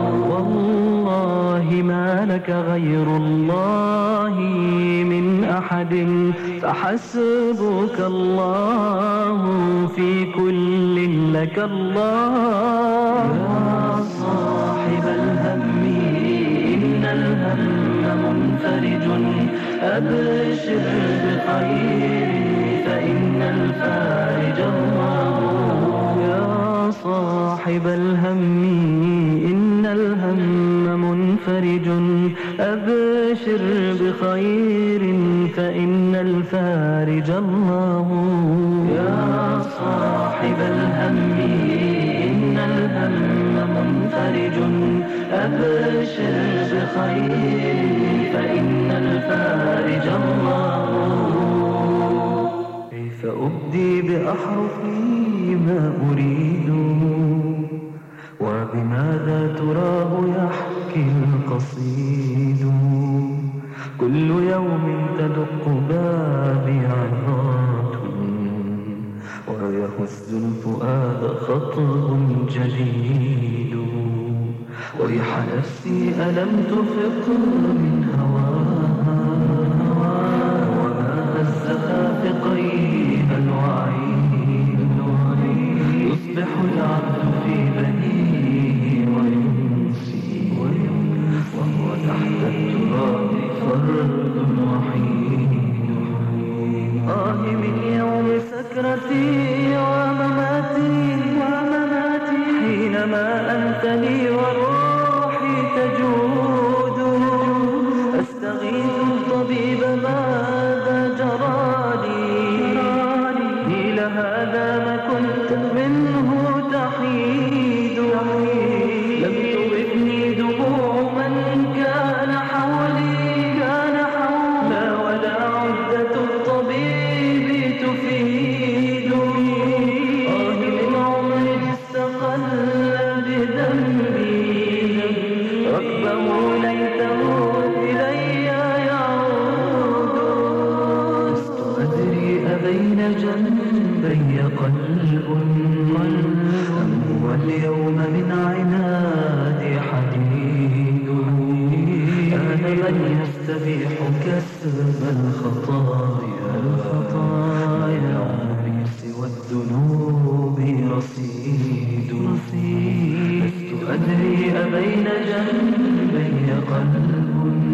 والله ما لك غير الله من أحد، فحسبك الله في كل لك الله. يا صاحب الهم إن الهم منفرج، أبشر بخير فإن الفارج الله. يا صاحب الهم إن الهم منفرج، أبشر بخير فإن الفارج الله. يا صاحب الهم إن الهم منفرج، أبشر بخير فإن الفارج الله. كيف أبدي بأ أحرفي ما أريد، وبماذا تراه يحكي القصيد. كل يوم تدق بابي عظات، ويهز الفؤاد خطب جديد. ويح نفسي ألم تفق من هواها، وما هزها بقيها الوعيد. يصبح العبد في بنيه ويمسي، وهو تحت التراب فرد وحيد. آه من يوم سكرتي ومماتي ومماتي، حينما أنت لي وروحي تجود. أستغيث الطبيب ماذا جرالي، إلى هذا ما كنت منه تحيد. لم تغفني دموع من كان حولي، كان حولي لا ولا عدة الطبيب تفيد. آه من عمري استقل بذنبي، ربه ليته إلي يعود. لست أدري أبين جنبي قلب، أم هو اليوم من عنادي حديد. أنا من يستبيح كسب الخطايا، الخطايا عمري سوى الذنوب رصيد. لست أدري أبين جنبي قلب،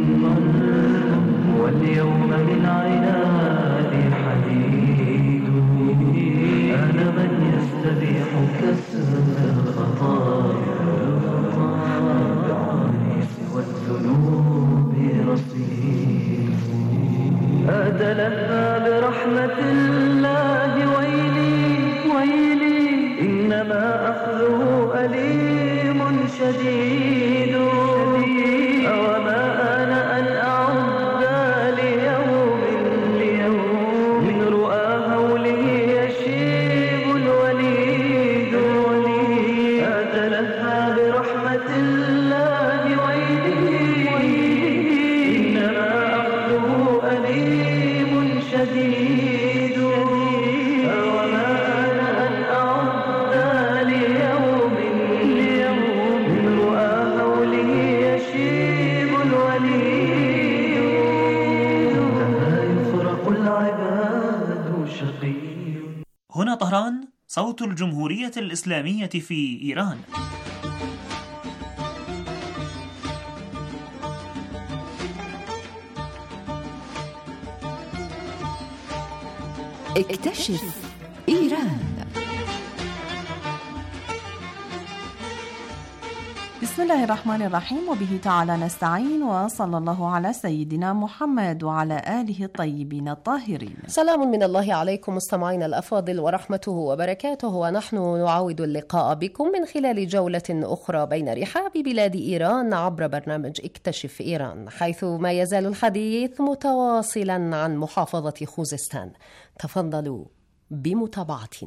أم هو اليوم من عنادي حديد. أنا من يستبيح كسب الخطايا، عني سوى الذنوب رصيد. أتلفى برحمة الله ويلي ويلي، إنما أخذه أليم شديد. أوما أنا أن أعد ليوم ليوم، من رؤى هوله يشيب الوليد. أتلفى برحمة الله ويلي ويلي، إنما أخذه أليم شديد. أوما أنا أن أعد ليوم ليوم، من رؤى هوله يشيب الوليد. لا يفرق العباد شقي. هنا طهران، صوت الجمهورية الإسلامية في إيران. اكتشف إيران. بسم الله الرحمن الرحيم، وبه تعالى نستعين، وصلى الله على سيدنا محمد وعلى آله الطيبين الطاهرين. سلام من الله عليكم مستمعينا الأفاضل ورحمته وبركاته، ونحن نعاود اللقاء بكم من خلال جولة أخرى بين رحاب بلاد إيران عبر برنامج اكتشف إيران، حيث ما يزال الحديث متواصلا عن محافظة خوزستان. تفضلوا بمتابعتنا.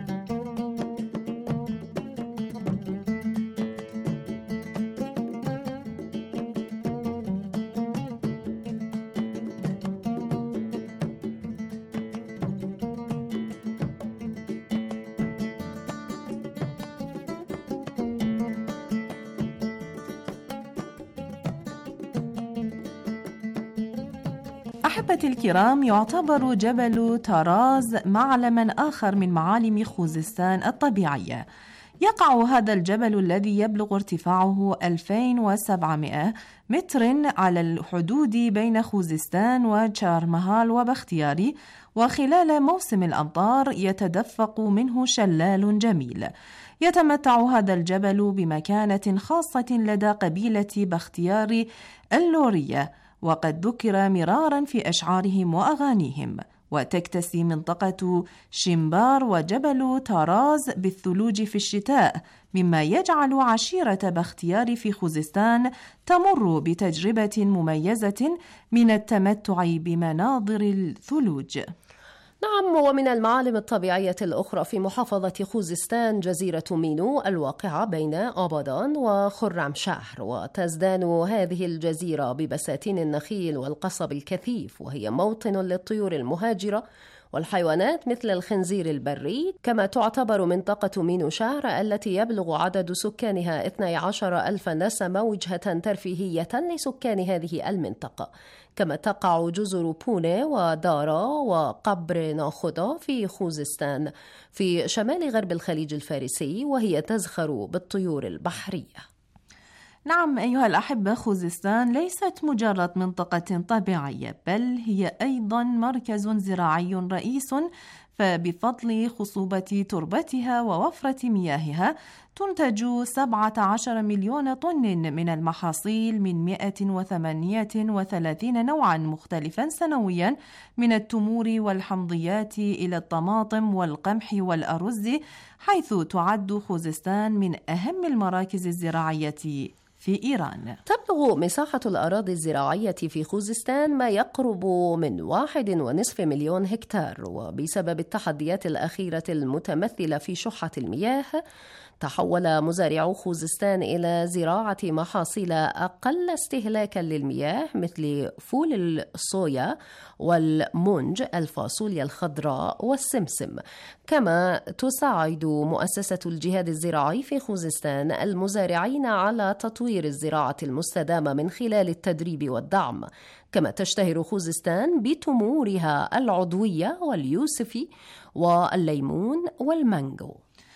أحبتي الكرام، يعتبر جبل طراز معلما آخر من معالم خوزستان الطبيعية. يقع هذا الجبل الذي يبلغ ارتفاعه ألفين وسبعمائة متر على الحدود بين خوزستان وشارمهال وبختياري، وخلال موسم الأمطار يتدفق منه شلال جميل. يتمتع هذا الجبل بمكانة خاصة لدى قبيلة بختياري اللورية، وقد ذكر مرارا في أشعارهم وأغانيهم. وتكتسي منطقة شمبار وجبل طراز بالثلوج في الشتاء، مما يجعل عشيرة بختياري في خوزستان تمر بتجربة مميزة من التمتع بمناظر الثلوج. نعم، ومن المعالم الطبيعية الأخرى في محافظة خوزستان جزيرة مينو الواقعة بين آبادان وخرمشهر، وتزدان هذه الجزيرة ببساتين النخيل والقصب الكثيف، وهي موطن للطيور المهاجرة والحيوانات مثل الخنزير البري. كما تعتبر منطقة مينو شهر التي يبلغ عدد سكانها اثني عشر ألف نسمة وجهة ترفيهية لسكان هذه المنطقة. كما تقع جزر بوني ودارا وقبر ناخدا في خوزستان في شمال غرب الخليج الفارسي، وهي تزخر بالطيور البحرية. نعم أيها الأحبة، خوزستان ليست مجرد منطقة طبيعية، بل هي أيضا مركز زراعي رئيس، فبفضل خصوبة تربتها ووفرة مياهها تنتج سبعة عشر مليون طن من المحاصيل من مئة وثمانية وثلاثين نوعا مختلفا سنويا، من التمور والحمضيات إلى الطماطم والقمح والأرز، حيث تعد خوزستان من أهم المراكز الزراعية في إيران. تبلغ مساحة الأراضي الزراعية في خوزستان ما يقرب من واحد ونصف مليون هكتار، وبسبب التحديات الأخيرة المتمثلة في شحة المياه تحول مزارعو خوزستان إلى زراعة محاصيل أقل استهلاكا للمياه مثل فول الصويا والمونج الفاصوليا الخضراء والسمسم. كما تساعد مؤسسة الجهاد الزراعي في خوزستان المزارعين على تطوير الزراعة المستدامة من خلال التدريب والدعم. كما تشتهر خوزستان بتمورها العضوية واليوسفي والليمون والمانجو.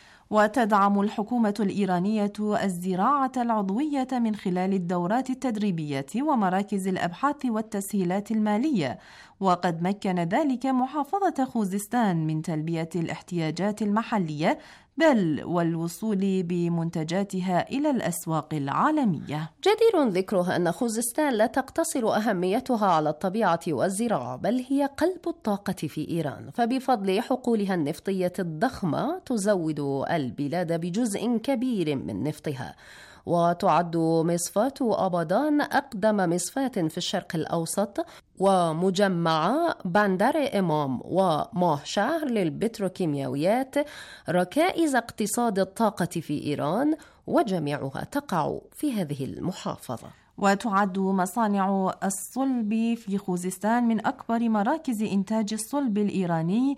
وتدعم الحكومة الإيرانية الزراعة العضوية من خلال الدورات التدريبية ومراكز الأبحاث والتسهيلات المالية، وقد مكن ذلك محافظة خوزستان من تلبية الاحتياجات المحلية بل والوصول بمنتجاتها إلى الأسواق العالمية. جدير ذكره أن خوزستان لا تقتصر أهميتها على الطبيعة والزراعة، بل هي قلب الطاقة في إيران، فبفضل حقولها النفطية الضخمة تزود البلاد بجزء كبير من نفطها. وتعد مصفاة آبادان أقدم مصفاة في الشرق الأوسط، ومجمع بندر إمام وماهشهر للبتروكيماويات ركائز اقتصاد الطاقة في إيران، وجميعها تقع في هذه المحافظة. وتعد مصانع الصلب في خوزستان من أكبر مراكز إنتاج الصلب الإيراني،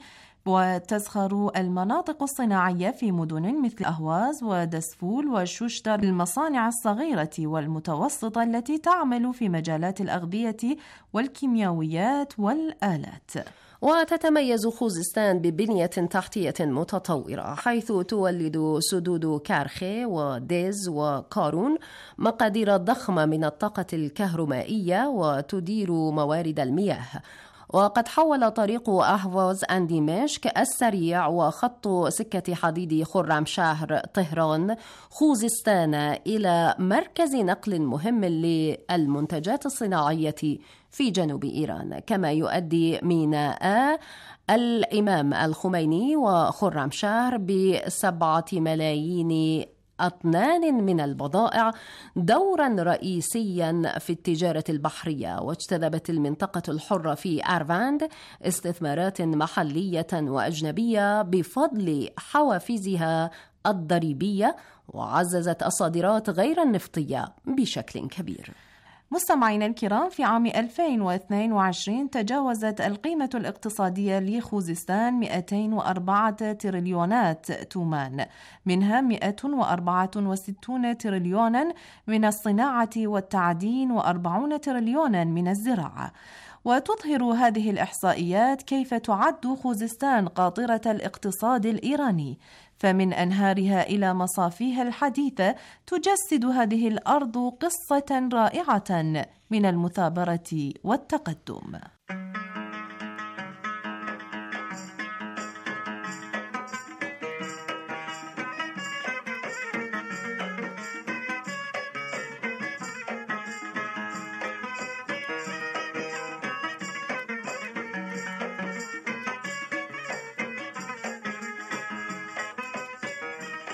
وتزخر المناطق الصناعية في مدن مثل أهواز ودسفول وشوشتر المصانع الصغيرة والمتوسطة التي تعمل في مجالات الأغذية والكيميائيات والآلات. وتتميز خوزستان ببنية تحتية متطورة، حيث تولد سدود كارخي وديز وكارون مقادير ضخمة من الطاقة الكهرومائية، وتدير موارد المياه. وقد حول طريق أهواز عن دمشق السريع وخط سكة حديد خرمشهر طهران خوزستان إلى مركز نقل مهم للمنتجات الصناعية في جنوب إيران. كما يؤدي ميناء الإمام الخميني وخرمشهر بسبعة ملايين أطنان من البضائع دورا رئيسيا في التجارة البحرية. واجتذبت المنطقة الحرة في أرفاند استثمارات محلية وأجنبية بفضل حوافزها الضريبية، وعززت الصادرات غير النفطية بشكل كبير. مستمعينا الكرام، في عام ألفين واثنين وعشرين تجاوزت القيمة الاقتصادية لخوزستان مئتين وأربعة تريليونات تومان، منها مئة وأربعة وستون تريليونا من الصناعة والتعدين وأربعون تريليونا من الزراعة. وتظهر هذه الإحصائيات كيف تعد خوزستان قاطرة الاقتصاد الإيراني، فمن أنهارها إلى مصافيها الحديثة تجسد هذه الأرض قصة رائعة من المثابرة والتقدم.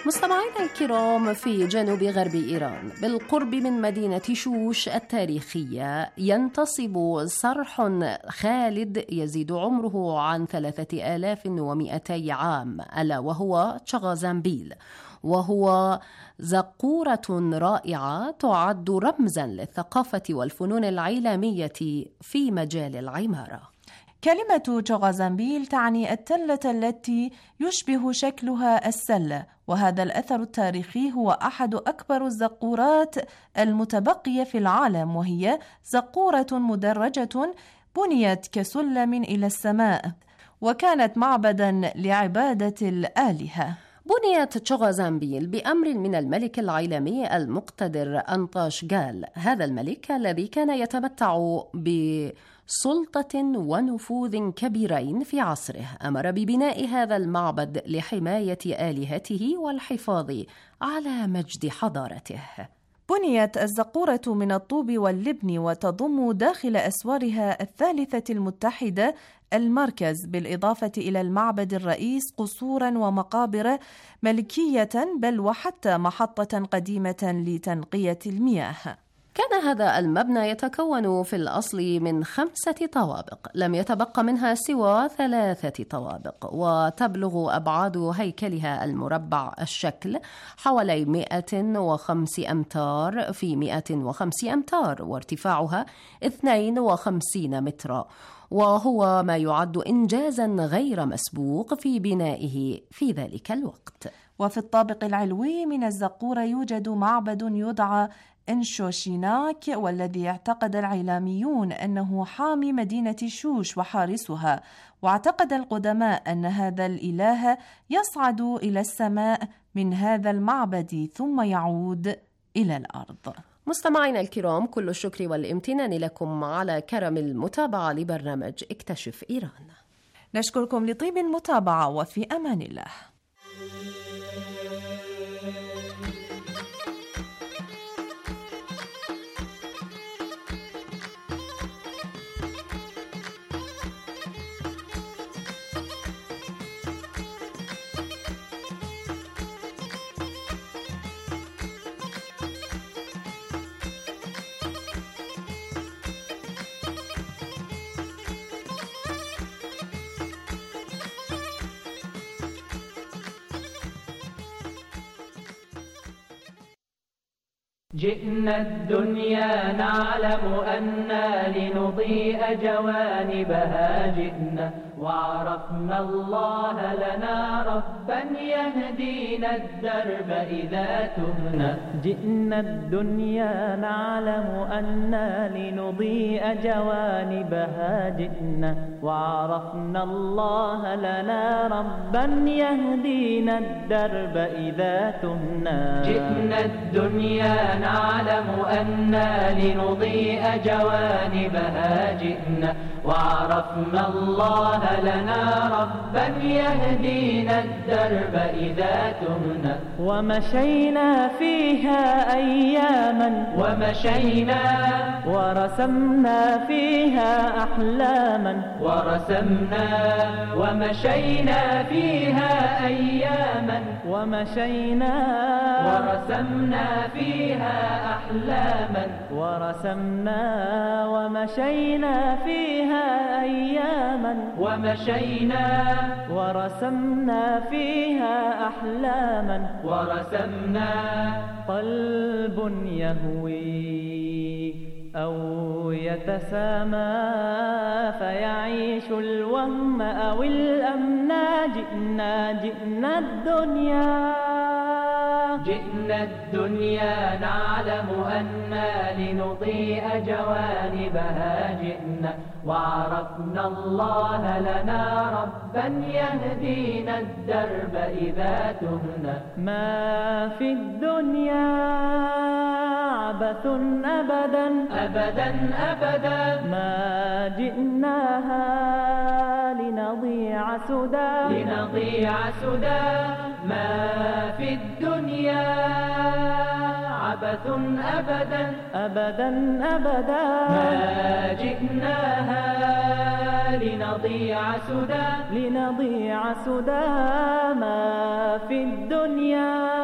مستمعينا الكرام، في جنوب غرب إيران بالقرب من مدينة شوش التاريخية ينتصب صرح خالد يزيد عمره عن ثلاثة آلاف ومئتي عام، ألا وهو تشغازانبيل، وهو زقورة رائعة تعد رمزاً للثقافة والفنون العلامية في مجال العمارة. كلمة تشغازانبيل تعني التلة التي يشبه شكلها السلة، وهذا الأثر التاريخي هو أحد أكبر الزقورات المتبقية في العالم، وهي زقورة مدرجة بنيت كسلم إلى السماء، وكانت معبداً لعبادة الآلهة. بنيت تشغازانبيل بأمر من الملك العيلامي المقتدر أنطاشغال، هذا الملك الذي كان يتمتع بسلطة ونفوذ كبيرين في عصره، أمر ببناء هذا المعبد لحماية آلهته والحفاظ على مجد حضارته. بنيت الزقورة من الطوب واللبن، وتضم داخل أسوارها الثالثة المتحدة المركز، بالإضافة إلى المعبد الرئيس قصورا ومقابر ملكية، بل وحتى محطة قديمة لتنقية المياه. كان هذا المبنى يتكون في الأصل من خمسة طوابق، لم يتبق منها سوى ثلاثة طوابق، وتبلغ أبعاد هيكلها المربع الشكل حوالي مئة وخمسة أمتار في مئة وخمسة أمتار، وارتفاعها اثنين وخمسين مترا، وهو ما يعد إنجازاً غير مسبوق في بنائه في ذلك الوقت. وفي الطابق العلوي من الزقورة يوجد معبد يدعى إنشوشيناك، والذي اعتقد العيلاميون أنه حامي مدينة شوش وحارسها، واعتقد القدماء أن هذا الإله يصعد إلى السماء من هذا المعبد ثم يعود إلى الأرض. مستمعينا الكرام، كل الشكر والامتنان لكم على كرم المتابعة لبرنامج اكتشف إيران. نشكركم لطيب المتابعة، وفي أمان الله. جئنا الدنيا نعلم أننا لنضيء جوانبها، جئنا وعرفنا الله لنا ربا يهدينا الدرب إذا تهنا. جئنا الدنيا نعلم أننا لنضيء جوانبها، جئنا وعرفنا الله لنا ربا يهدينا الدرب إذا تهنا. جئنا الدنيا نعلم أننا لنضيء جوانبها، جئنا وعرفنا الله لنا ربا يهدينا الدرب إذا تهنا. ومشينا فيها أياما ومشينا ورسمنا فيها أحلاما ورسمنا ومشينا فيها أياما ومشينا ورسمنا فيها أحلاما ورسمنا ومشينا فيها أياما ومشينا ورسمنا فيها أحلاما ورسمنا. قلب يهوي أو يتسامى فيعيش الوهم أو الأمنا. جئنا جئنا الدنيا جئنا الدنيا نعلم أننا لنضيء جوانبها، جئنا وعرفنا الله لنا ربا يهدينا الدرب إذا تهنا. ما في الدنيا عبث أبدا أبدا أبدا، ما جئناها لنضيع سدى لنضيع سدى. ما في الدنيا عبث أبدا أبدا أبدا، ما جئناها لنضيع سدى لنضيع سدى. ما في الدنيا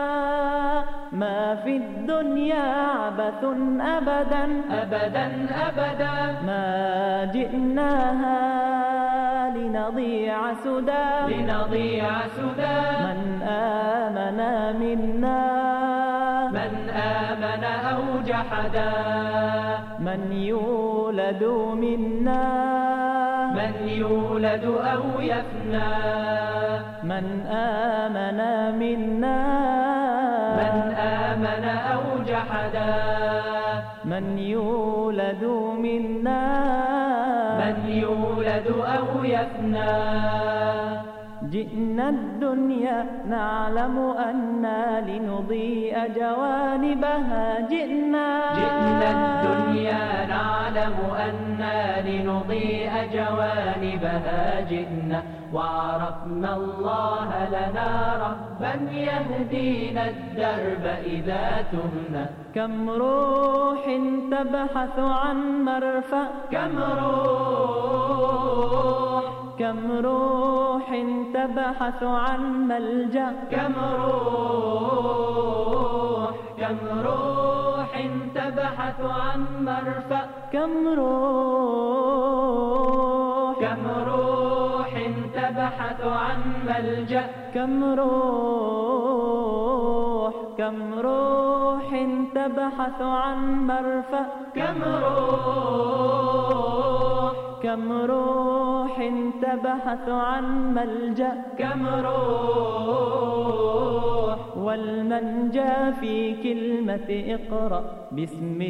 ما في الدنيا عبث أبدا أبدا أبدا ما جئناها لنضيع سدى لنضيع سدى من آمن منا من آمن أو جحدا من يولد منا من يولد أو يفنى من آمن منا من آمن أو جحدا من يولد منا من يولد أو يفنى جئنا الدنيا نعلم أننا لنضيء جوانبها جئنا جئنا الدنيا نعلم أننا لنضيء جوانبها جئنا وعرفنا الله لنا ربا يهدينا الدرب إذا تهنا كم روح تبحث عن مرفأ كم روح كم روح تبحث عن ملجأ كم روح كم روح تبحث عن مرفأ كم روح كم روح تبحث عن ملجأ كم روح كم روح تبحث عن مرفأ كم روح كم روح تبحث عن ملجأ كم روح والمنجى في كلمة اقرأ بسم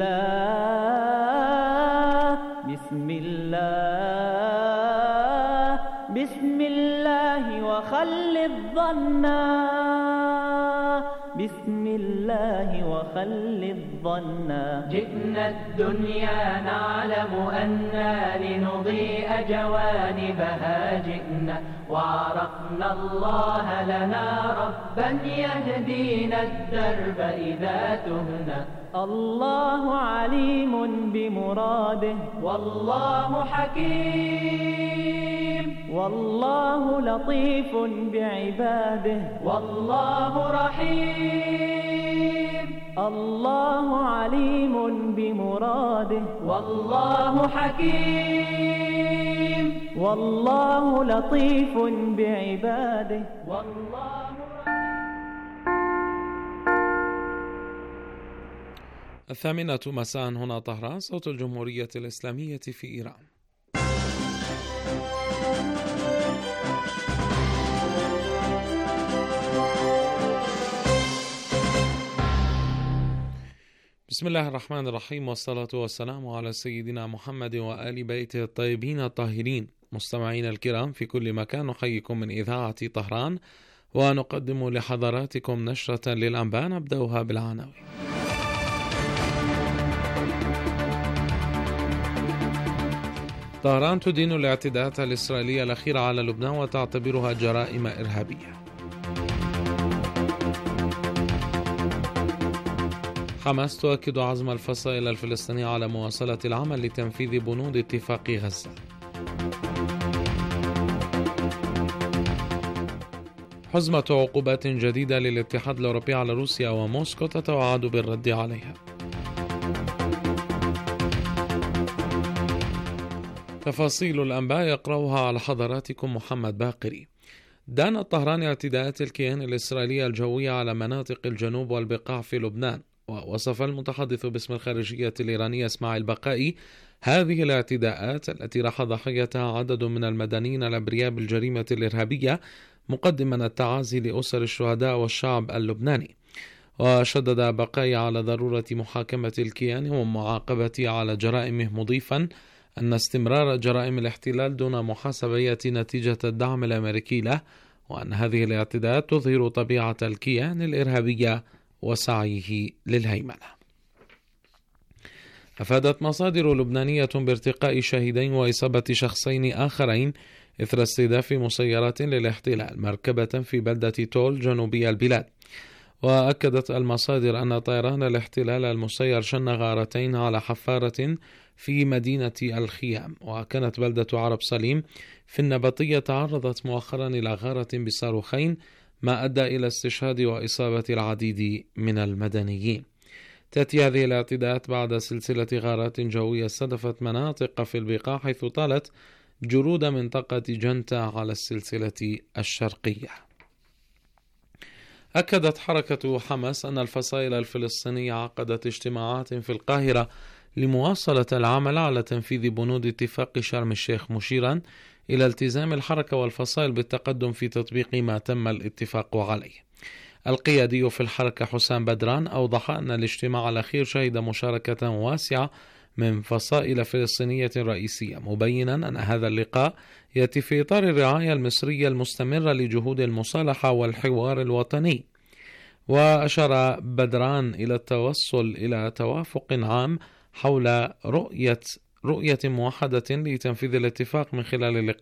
الله بسم الله بسم الله وخل الظنا بسم الله وخل الظنا جئنا الدنيا نعلم أننا لنضيء جوانبها جئنا وعرفنا الله لنا ربا يهدينا الدرب إذا تهنا الله عليم بمراده والله حكيم والله لطيف بعباده والله رحيم الله عليم بمراده والله حكيم والله لطيف بعباده والله الثامنة مساء هنا طهران صوت الجمهورية الإسلامية في إيران. بسم الله الرحمن الرحيم والصلاة والسلام على سيدنا محمد وآل بيته الطيبين الطاهرين. مستمعين الكرام في كل مكان نحييكم من إذاعة طهران ونقدم لحضراتكم نشرة للأنباء نبدأها بالعناوين. طهران تدين الاعتداءات الإسرائيلية الأخيرة على لبنان وتعتبرها جرائم إرهابية. حماس تؤكد عزم الفصائل الفلسطينية على مواصلة العمل لتنفيذ بنود اتفاق غزة. حزمة عقوبات جديدة للاتحاد الأوروبي على روسيا وموسكو تتوعد بالرد عليها. تفاصيل الأنباء يقرأها على حضراتكم محمد باقري. دانت طهران اعتداءات الكيان الإسرائيلي الجوية على مناطق الجنوب والبقاع في لبنان، ووصف المتحدث باسم الخارجية الإيرانية اسماعيل بقائي هذه الاعتداءات التي راح ضحيتها عدد من المدنيين الأبرياء بالجريمة الإرهابية، مقدما التعازي لأسر الشهداء والشعب اللبناني. وشدد بقائي على ضرورة محاكمة الكيان ومعاقبته على جرائمه، مضيفا أن استمرار جرائم الاحتلال دون محاسبة نتيجة الدعم الأمريكي له، وأن هذه الاعتداءات تظهر طبيعة الكيان الإرهابية وسعيه للهيمنة. أفادت مصادر لبنانية بارتقاء شهيدين وإصابة شخصين آخرين إثر استهداف مسيرات للاحتلال مركبة في بلدة تول جنوبي البلاد. وأكدت المصادر أن طيران الاحتلال المسير شن غارتين على حفارة في مدينة الخيام. وكانت بلدة عرب سليم في النبطية تعرضت مؤخرا إلى غارة بصاروخين ما أدى إلى استشهاد وإصابة العديد من المدنيين. تأتي هذه الاعتداءات بعد سلسلة غارات جوية استهدفت مناطق في البقاع، حيث طالت جرود منطقة جنتا على السلسلة الشرقية. أكدت حركة حماس أن الفصائل الفلسطينية عقدت اجتماعات في القاهرة لمواصلة العمل على تنفيذ بنود اتفاق شرم الشيخ، مشيرا إلى التزام الحركة والفصائل بالتقدم في تطبيق ما تم الاتفاق عليه. القيادي في الحركة حسام بدران أوضح أن الاجتماع الأخير شهد مشاركة واسعة من فصائل فلسطينية رئيسية، مبينا أن هذا اللقاء يأتي في إطار الرعاية المصرية المستمرة لجهود المصالحة والحوار الوطني. وأشار بدران إلى التوصل إلى توافق عام حول رؤية رؤية موحدة لتنفيذ الاتفاق من خلال اللقاء